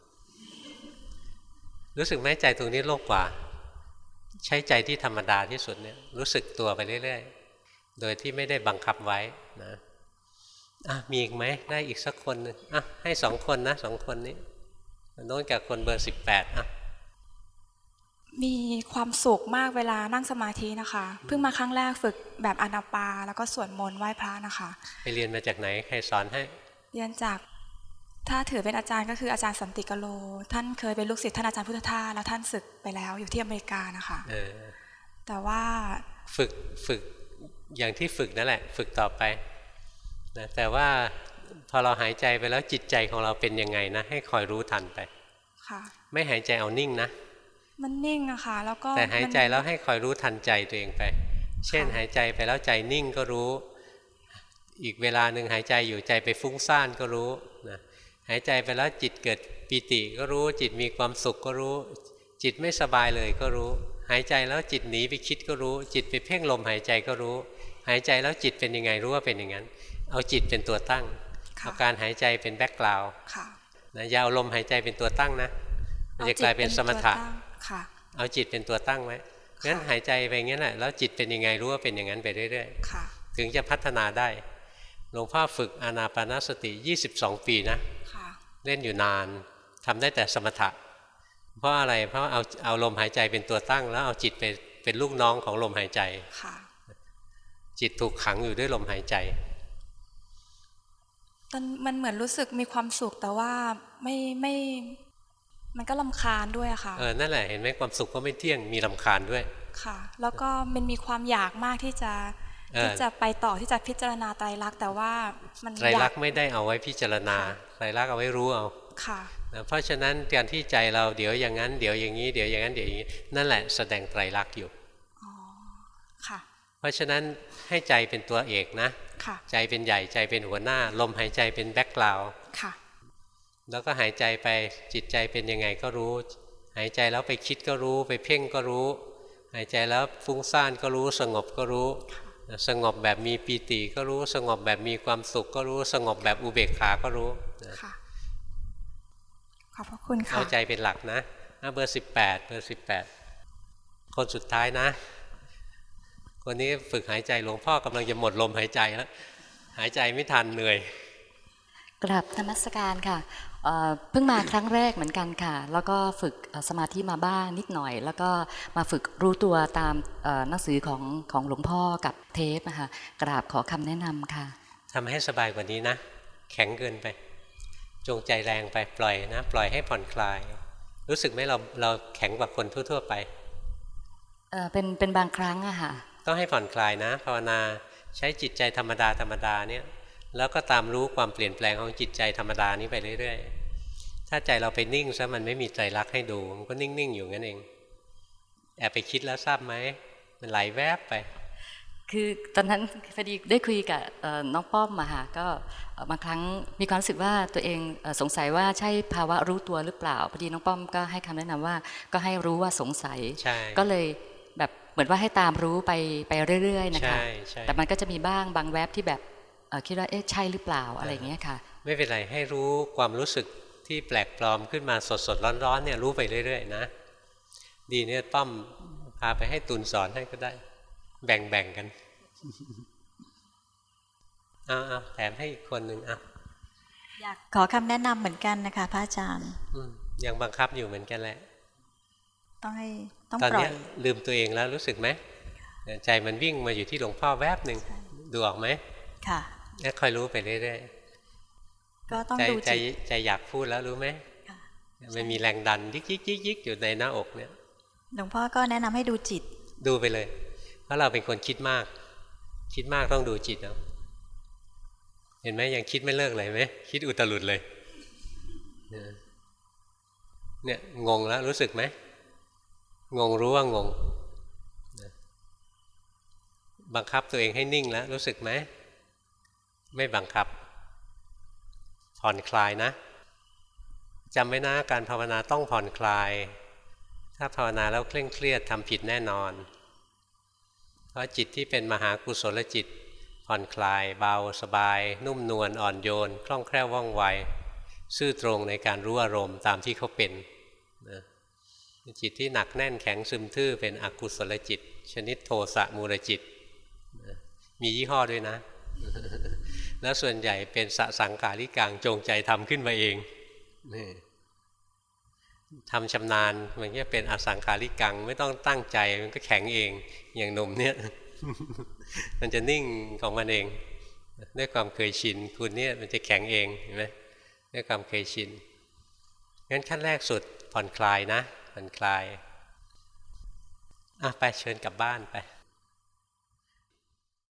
รู้สึกไหมใจตรงนี้โลภกว่าใช้ใจที่ธรรมดาที่สุดเนี่ยรู้สึกตัวไปเรื่อยๆโดยที่ไม่ได้บังคับไว้นะมีอีกไหมได้อีกสักคนนึงให้2 คนนะ2 คนนี้โน้นกับคนเบอร์18
มีความสุขมากเวลานั่งสมาธินะคะเพิ่งมาครั้งแรกฝึกแบบอานาปาแล้วก็สวดมนต์ไหว้พระนะคะ
ไปเรียนมาจากไหนใครสอนให้
เรียนจากถ้าถือเป็นอาจารย์ก็คืออาจารย์สันติกโลท่านเคยเป็นลูกศิษย์ท่านอาจารย์พุทธทาสแล้วท่านศึกไปแล้วอยู่ที่อเมริกานะคะแต่ว่า
ฝึกอย่างที่ฝึกนั่นแหละฝึกต่อไปนะแต่ว่าพอเราหายใจไปแล้วจิตใจของเราเป็นยังไงนะให้คอยรู้ทันไปไม่หายใจเอานิ่งนะ
มันนิ่งอะค่ะแล้วก็
แต่หายใจแล้วให้คอยรู้ทันใจตัวเองไปเช่นหายใจไปแล้วใจนิ่งก็รู้อีกเวลาหนึ่งหายใจอยู่ใจไปฟุ้งซ่านก็รู้นะหายใจไปแล้วจิตเกิดปิติก็รู้จิตมีความสุขก็รู้จิตไม่สบายเลยก็รู้หายใจแล้วจิตหนีไปคิดก็รู้จิตไปเพ่งลมหายใจก็รู้หายใจแล้วจิตเป็นยังไงรู้ว่าเป็นอย่างนั้นเอาจิตเป็นตัวตั้งเอาการหายใจเป็นแบ็คกราวด์นะอย่าเอาลมหายใจเป็นตัวตั้งนะมันจะกลายเป็นสมถะเอาจิตเป็นตัวตั้งไว้งั้นหายใจไปงั้นแหละแล้วจิตเป็นยังไงรู้ว่าเป็นอย่างนั้นไปเรื่อยๆถึงจะพัฒนาได้หลวงพ่อฝึกอานาปานสติ22 ปีนะเล่นอยู่นานทำได้แต่สมถะเพราะอะไรเพราะเอาลมหายใจเป็นตัวตั้งแล้วเอาจิตเป็นลูกน้องของลมหายใจจิตถูกขังอยู่ด้วยลมหายใจ
มันเหมือนรู้สึกมีความสุขแต่ว่าไม่มันก็รำคาญด้วยอะค่ะ
นั่นแหละเห็นไหมความสุขก็ไม่เที่ยงมีรำคาญด้วย
ค่ะแล้วก็มันมีความอยากมากที่จะไปต่อที่จะพิจารณาไตรลักษณ์แต่ว่ามัน
ไตรลักษณ์ไม่ได้เอาไว้พิจารณาไตรลักษณ์เอาไว้รู้เอา
ค่ะ
เพราะฉะนั้นการที่ใจเราเดี๋ยวอย่างนั้นเดี๋ยวอย่างนี้เดี๋ยวอย่างนั้นเดี๋ยวอย่างนี้นั่นแหละแสดงไตรลักษณ์อยู่
ค่ะ
เพราะฉะนั้นให้ใจเป็นตัวเอกนะใจเป็นใหญ่ใจเป็นหัวหน้าลมหายใจเป็นแบ็คกราวด์แล้วก็หายใจไปจิตใจเป็นยังไงก็รู้หายใจแล้วไปคิดก็รู้ไปเพ่งก็รู้หายใจแล้วฟุ้งซ่านก็รู้สงบก็รู้สงบแบบมีปีติก็รู้สงบแบบมีความสุขก็รู้สงบแบบอุเบกขาก็รู้
ขอบพระคุณค่ะ
เอาใจเป็นหลักนะเบอร์18คนสุดท้ายนะคนนี้ฝึกหายใจหลวงพ่อกำลังจะหมดลมหายใจแล้วหายใจไม่ทันเหนื่อย
กราบนมัสการค่ะเพิ่งมาครั้งแรกเหมือนกันค่ะแล้วก็ฝึกสมาธิมาบ้างนิดหน่อยแล้วก็มาฝึกรู้ตัวตามหนังสือของหลวงพ่อกับเทปนะคะกราบขอคำแนะนำค่ะ
ทำให้สบายกว่านี้นะแข็งเกินไปจงใจแรงไปปล่อยนะปล่อยให้ผ่อนคลายรู้สึกไหมเราแข็งกว่าคนทั่วๆไป
เป็นบางครั้งอะค่ะ
ต้องให้ผ่อนคลายนะภาวนาใช้จิตใจธรรมดาเนี่ยแล้วก็ตามรู้ความเปลี่ยนแปลงของจิตใจธรรมดานี้ไปเรื่อยๆถ้าใจเราไปนิ่งซะมันไม่มีไตรลักษณ์ให้ดูมันก็นิ่งๆอยู่งั้นเองแอบไปคิดแล้วทราบไหมมันไหลแวบไป
คือตอนนั้นพอดีได้คุยกับน้องป้อมมาค่ะก็บางครั้งมีความรู้สึกว่าตัวเองสงสัยว่าใช่ภาวะรู้ตัวหรือเปล่าพอดีน้องป้อมก็ให้คำแนะนำว่าก็ให้รู้ว่าสงสัยก็เลยแบบเหมือนว่าให้ตามรู้ไปเรื่อยๆนะคะแต่มันก็จะมีบ้างบางแวบที่แบบคิดว่าใช่หรือเปล่าอะไรอย่างเงี้ยค่ะ
ไม่เป็นไรให้รู้ความรู้สึกที่แปลกปลอมขึ้นมาสดๆร้อนๆเนี่ยรู้ไปเรื่อยๆนะดีเนี่ยป้อมพาไปให้ตุนสอนให้ก็ได้แบ่งกันเอาแถมให้อีกคนหนึ่ง
อยากขอคำแนะนำเหมือนกันนะคะพระอาจารย์
ยังบังคับอยู่เหมือนกันแหละ
ต้อง
ตอนนี้ลืมตัวเองแล้วรู้สึกไหมใจมันวิ่งมาอยู่ที่หลวงพ่อแวบหนึ่งดูออกไหม
ค่ะ
แล้วคอยรู้ไปเรื่อย
ๆก็ต้องดู
ใจอยากพูดแล้วรู้ไหมมันมีแรงดันยิกอยู่ในหน้าอกเนี่ย
หลวงพ่อก็แนะนำให้ดูจิต
ดูไปเลยเพราะเราเป็นคนคิดมากต้องดูจิตเอาเห็นไหมยังคิดไม่เลิกเลยไหมคิดอุตลุดเลยเนี่ยงงแล้วรู้สึกไหมงงรู้ว่างงบังคับตัวเองให้นิ่งแล้วรู้สึกไหมไม่บังคับผ่อนคลายนะจำไว้นะการภาวนาต้องผ่อนคลายถ้าภาวนาแล้วเคร่งเครียดทำผิดแน่นอนเพราะจิตที่เป็นมหากุศลจิตผ่อนคลายเบาสบายนุ่มนวลอ่อนโยนคล่องแคล่วว่องไวซื่อตรงในการรู้อารมณ์ตามที่เขาเป็นนะจิตที่หนักแน่นแข็งซึมทื่อเป็นอกุศลจิตชนิดโทสะมูลจิตมียี่ห้อด้วยนะแล้วส่วนใหญ่เป็นสสังขาริกังจงใจทำขึ้นมาเองทำชำนาญมันก็เป็นอสังขาริกังไม่ต้องตั้งใจมันก็แข็งเองอย่างหนุ่มเนี่ยมันจะนิ่งของมันเองด้วยความเคยชินคุณเนี่ยมันจะแข็งเองเห็นไหมด้วยความเคยชินงั้นขั้นแรกสุดผ่อนคลายนะผ่อนคลายไปเชิญกลับบ้านไป